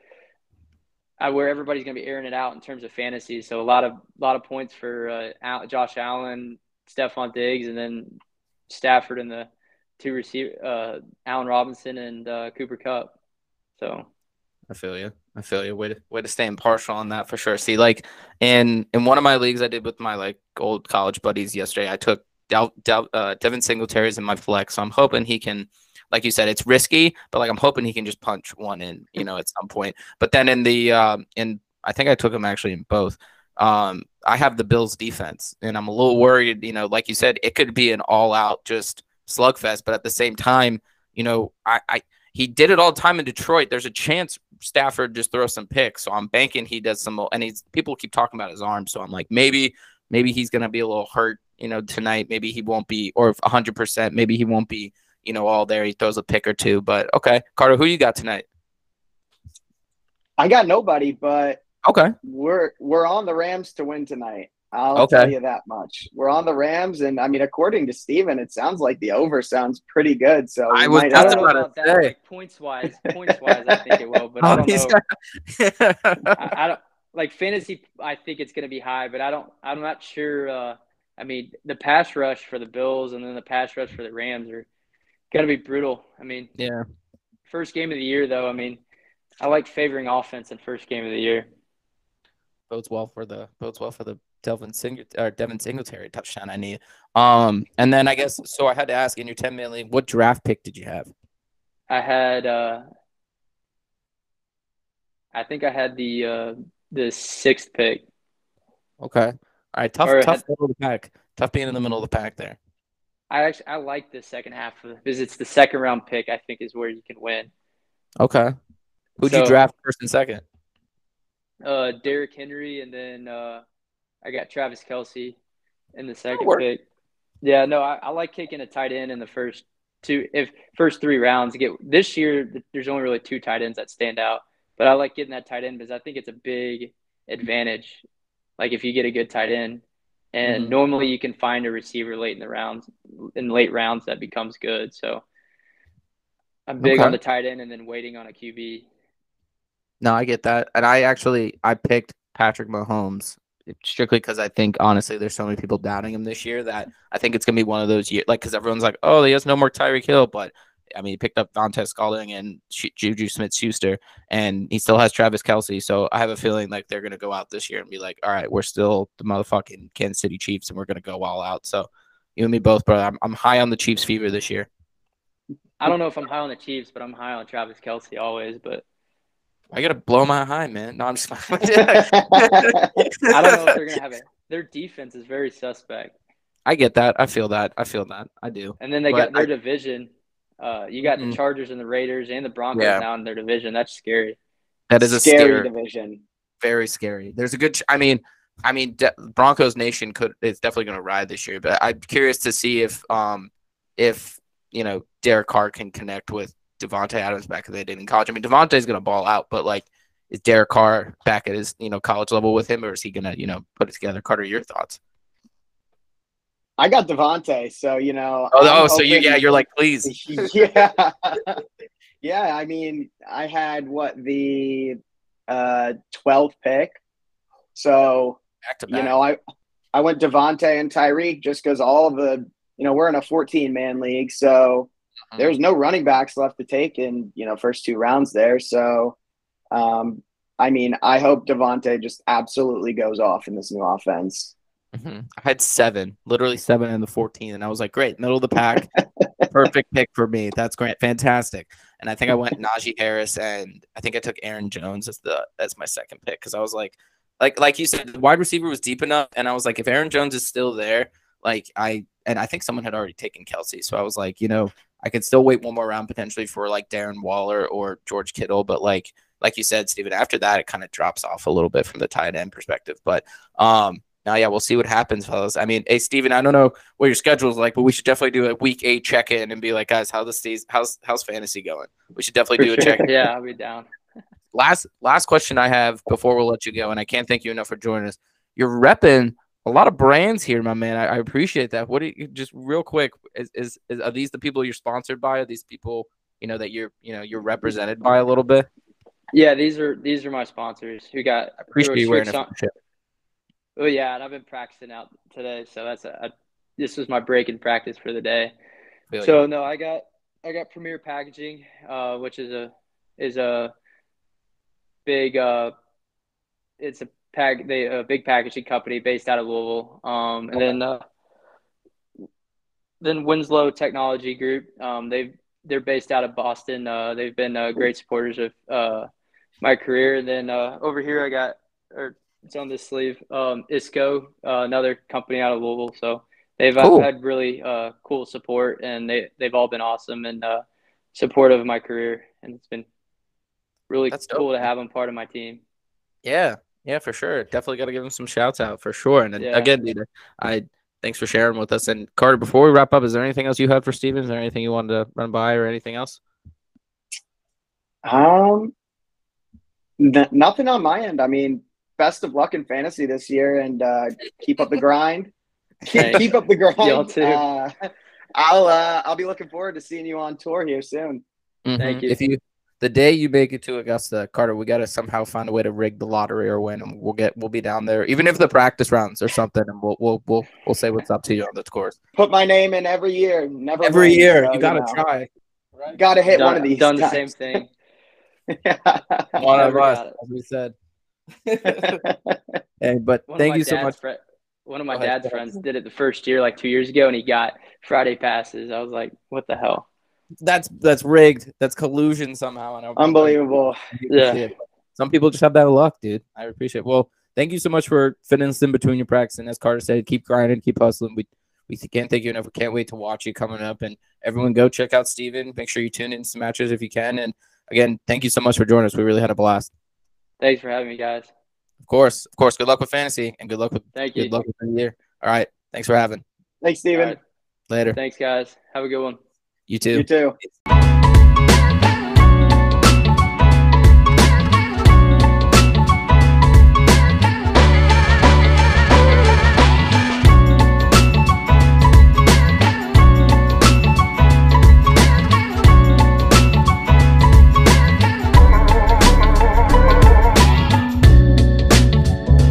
uh, where everybody's going to be airing it out in terms of fantasy. So a lot of, lot of points for uh, Al- Josh Allen, Stephon Diggs, and then Stafford and the two receiver, uh, Allen Robinson and uh, Cooper Kupp. So I feel you. I feel you. Way to way to stay impartial on that for sure. See, like in in one of my leagues I did with my like old college buddies yesterday, I took Del, Del, uh, Devin Singletary's in my flex. So I'm hoping he can, like you said, it's risky, but like I'm hoping he can just punch one in, you know, at some point. But then in the um, in I think I took him actually in both. Um, I have the Bills defense, and I'm a little worried. You know, like you said, it could be an all out just slugfest. But at the same time, you know, I. I He did it all the time in Detroit. There's a chance Stafford just throws some picks. So I'm banking he does some, and he's people keep talking about his arm. So I'm like, maybe, maybe he's going to be a little hurt, you know, tonight. Maybe he won't be, or one hundred percent, maybe he won't be, you know, all there. He throws a pick or two. But okay, Carter, who you got tonight? I got nobody, but Okay. we're we're on the Rams to win tonight. I'll Okay. tell you that much. We're on the Rams, and I mean, according to Steven, it sounds like the over sounds pretty good. So we I was might I have don't just know to- about to about that. say. Like points wise, points wise, I think it will, but I Oh, don't he's know. got- I, I don't like fantasy. I think it's going to be high, but I don't. I'm not sure. Uh, I mean, the pass rush for the Bills and then the pass rush for the Rams are going to be brutal. I mean, yeah. first game of the year, though. I mean, I like favoring offense in first game of the year. Bodes well for the bodes well for the Devin Sing or Devin Singletary touchdown I need. Um, and then I guess so. I had to ask in your ten million, what draft pick did you have? I had. Uh, I think I had the uh, the sixth pick. Okay. All right. Tough, Or tough had- middle of the pack. Tough being in the middle of the pack there. I actually I like the second half of it because it's the second round pick. I think is where you can win. Okay. Who'd you So- draft first and second? Uh, Derrick Henry, and then uh, I got Travis Kelce in the second work. pick. Yeah, no, I, I like kicking a tight end in the first two, if first three rounds. Get this year, there's only really two tight ends that stand out, but I like getting that tight end because I think it's a big advantage. Like if you get a good tight end, and Mhm. normally you can find a receiver late in the rounds, in late rounds that becomes good. So I'm big Okay. on the tight end and then waiting on a Q B. No, I get that. And I actually I picked Patrick Mahomes strictly because I think honestly there's so many people doubting him this year that I think it's gonna be one of those years, like because everyone's like, oh, he has no more Tyreek Hill, but I mean, he picked up Vontaze Scalding and Sh- Juju Smith-Schuster, and he still has Travis Kelce. So I have a feeling like they're gonna go out this year and be like, all right, we're still the motherfucking Kansas City Chiefs, and we're gonna go all out. So you and me both, bro. I'm I'm high on the Chiefs fever this year. I don't know if I'm high on the Chiefs, but I'm high on Travis Kelce always. But I gotta blow my high, man. No, I'm just. I don't know if they're gonna have it. Their defense is very suspect, I get that. I feel that. I feel that. I do. and then they But got their I- division. Uh, you got Mhm. the Chargers and the Raiders and the Broncos Yeah. now in their division. That's scary. That is a scary scare. division. Very scary. There's a good. Ch- I mean, I mean, De- Broncos Nation could. It's definitely going to ride this year. But I'm curious to see if, um, if you know, Derek Carr can connect with Devontae Adams back as they did in college. I mean, Devontae's going to ball out, but like, is Derek Carr back at his, you know, college level with him, or is he gonna, you know, put it together? Carter, your thoughts? I got Devontae, so you know. Oh, I'm oh so you, hoping- yeah, you're like, please. Yeah, yeah. I mean, I had what the uh, twelfth pick, so Back to you back. know, I I went Devontae and Tyreek just because all of the you know we're in a fourteen man league, so Mhm. there's no running backs left to take in you know first two rounds there. So, um, I mean, I hope Devontae just absolutely goes off in this new offense. Mm-hmm. I had seven, literally seven in the fourteen, and I was like, great, middle of the pack, perfect pick for me. That's great, fantastic. And I think I went Najee Harris, and I think I took Aaron Jones as the as my second pick because I was like, like like you said, the wide receiver was deep enough, and I was like, if Aaron Jones is still there, like I and I think someone had already taken Kelsey, so I was like, you know, I could still wait one more round potentially for like Darren Waller or George Kittle, but like like you said, Steven, after that it kind of drops off a little bit from the tight end perspective, but um. Now, yeah, we'll see what happens, fellas. I mean, hey, Steven, I don't know what your schedule is like, but we should definitely do a week eight check-in and be like, guys, how the season, how's how's fantasy going? We should definitely do a check-in. Yeah, I'll be down. Last last question I have before we'll let you go, and I can't thank you enough for joining us. You're repping a lot of brands here, my man. I, I appreciate that. What do you just real quick? Is, is is are these the people you're sponsored by? Are these people you know that you're you know you're represented by a little bit? Yeah, these are these are my sponsors who got. I appreciate you wearing on- it. Oh yeah, and I've been practicing out today, so that's a, a this was my break in practice for the day. Feel So you. no, I got I got Premier Packaging, uh, which is a is a big uh, it's a pack they a big packaging company based out of Louisville. Um, and then uh, then Winslow Technology Group. Um, they've they're based out of Boston. Uh, they've been uh, great supporters of uh, my career. And then uh, over here I got or it's on this sleeve. Um, ISCO, uh, another company out of Louisville. So they've uh, Cool. had really uh, cool support, and they they've all been awesome and uh, supportive of my career, and it's been really That's dope, cool to man. have them part of my team. Yeah, yeah, for sure. Definitely got to give them some shouts out for sure. And then, Yeah. again, dude, I thanks for sharing with us. And Carter, before we wrap up, is there anything else you had for Steven? Is there anything you wanted to run by or anything else? Um, n- nothing on my end. I mean, best of luck in fantasy this year, and uh, keep up the grind. keep, Thanks. keep up the grind. Y'all too. Uh, I'll uh, I'll be looking forward to seeing you on tour here soon. Thank Mhm. you. If you the day you make it to Augusta, Carter, we got to somehow find a way to rig the lottery or win, and we'll get we'll be down there, even if the practice rounds or something, and we'll we'll we'll we'll say what's up to you on the course. Put my name in every year. Never Every win, year, so, you got to know, try. Gotta hit done, one of these. done the times. same thing. One of Never us, got it. as we said. Hey, but One of thank my you so dad's much. fri- one of my Go ahead, dad's go ahead. friends did it the first year, like two years ago, and he got Friday passes. I was like, "What the hell?" That's that's rigged. That's collusion somehow. And I'm- Unbelievable. Yeah. Some people just have that luck, dude. I appreciate it. Well, thank you so much for fitting us in between your practice. And as Carter said, keep grinding, keep hustling. We we can't thank you enough. We can't wait to watch you coming up. And everyone go check out Steven. Make sure you tune in some matches if you can. And again, thank you so much for joining us. We really had a blast. Thanks for having me, guys. Of course, of course. Good luck with fantasy and good luck with Thank you. good luck with the year. All right. Thanks for having. Thanks, All Steven. right. Later. Thanks, guys. Have a good one. You too. You too.